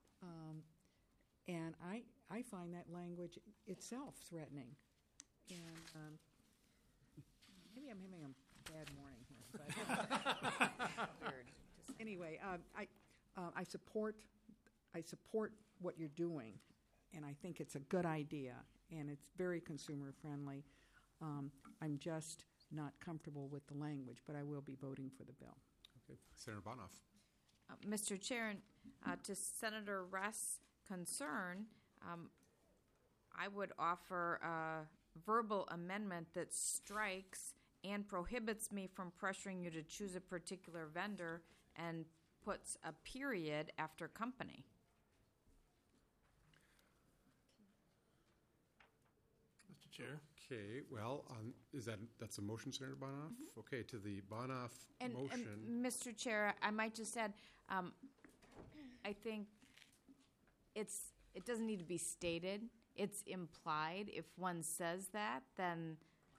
and I find that language itself threatening. And maybe I'm having a bad morning here. But anyway, I support what you're doing, and I think it's a good idea, and it's very consumer friendly. I'm just not comfortable with the language, but I will be voting for the bill. Okay. Senator Bonoff. Mr. Chair, to Senator Rest's concern, I would offer a verbal amendment that strikes and prohibits me from pressuring you to choose a particular vendor and puts a period after company. Mr. Chair. Okay, well, that's a motion, Senator Bonoff? Mm-hmm. Okay, to the Bonoff motion. And Mr. Chair, I might just add, I think it doesn't need to be stated. It's implied. If one says that, then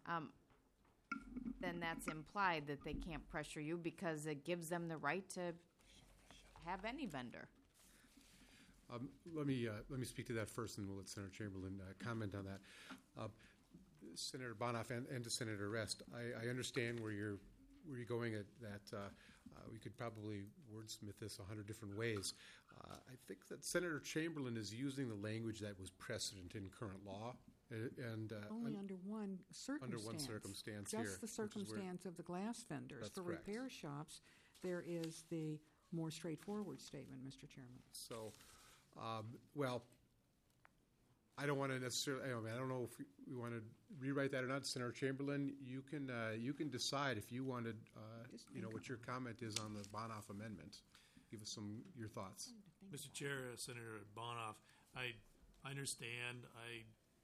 that's implied that they can't pressure you because it gives them the right to have any vendor. Let me speak to that first, and we'll let Senator Chamberlain comment on that. Senator Bonoff and to Senator Rest, I understand where you're going at that. We could probably wordsmith this 100 different ways. I think that Senator Chamberlain is using the language that was precedent in current law, and only under one circumstance. Under one circumstance just here, the circumstance of the glass vendors. That's For correct. repair shops, there is the more straightforward statement, Mr. Chairman. So, well, I don't want to necessarily. I don't know if we want to rewrite that or not, Senator Chamberlain. You can decide if you wanted. What your comment is on the Bonoff amendment. Give us your thoughts. Mr. Chair, Senator Bonoff, I understand. I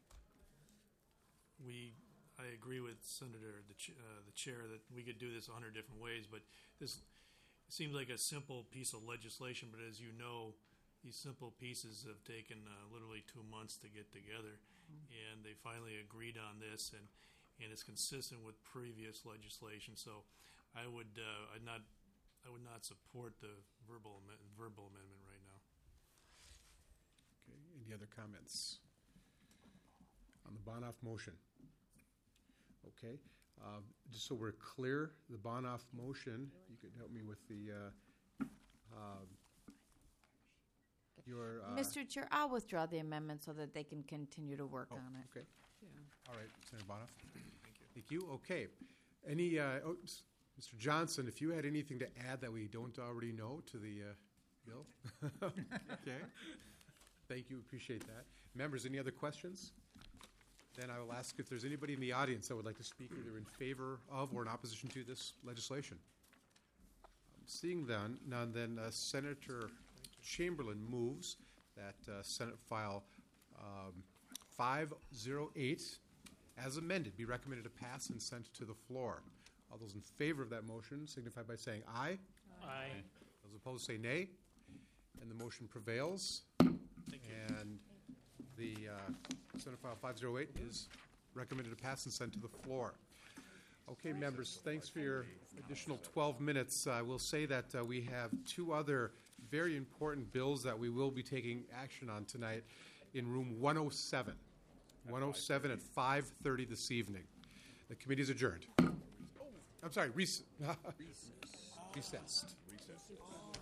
agree with Senator the chair that we could do this 100 different ways, but this seems like a simple piece of legislation. But as you know, these simple pieces have taken literally 2 months to get together, and they finally agreed on this, and it's consistent with previous legislation. So I would not support the verbal amendment right now. Okay. Any other comments on the Bonoff motion? Okay. Just so we're clear, the Bonoff motion. You could help me with the your. Mr. Chair, I'll withdraw the amendment so that they can continue to work on it. Okay. Yeah. All right, Senator Bonoff. Thank you. Okay. Any? Mr. Johnson, if you had anything to add that we don't already know to the bill. Okay. Thank you. Appreciate that. Members, any other questions? Then I will ask if there's anybody in the audience that would like to speak either in favor of or in opposition to this legislation. Seeing none, then Senator Chamberlain moves that Senate File 508, as amended, be recommended to pass and sent to the floor. All those in favor of that motion signify by saying aye. Aye. Those opposed say nay. And the motion prevails. And the Senate File 508 is recommended to pass and sent to the floor. Okay, members, thanks for your additional 12 minutes. I will say that we have two other very important bills that we will be taking action on tonight in room 107. 107 at 5:30 this evening. The committee is adjourned. I'm sorry, recessed.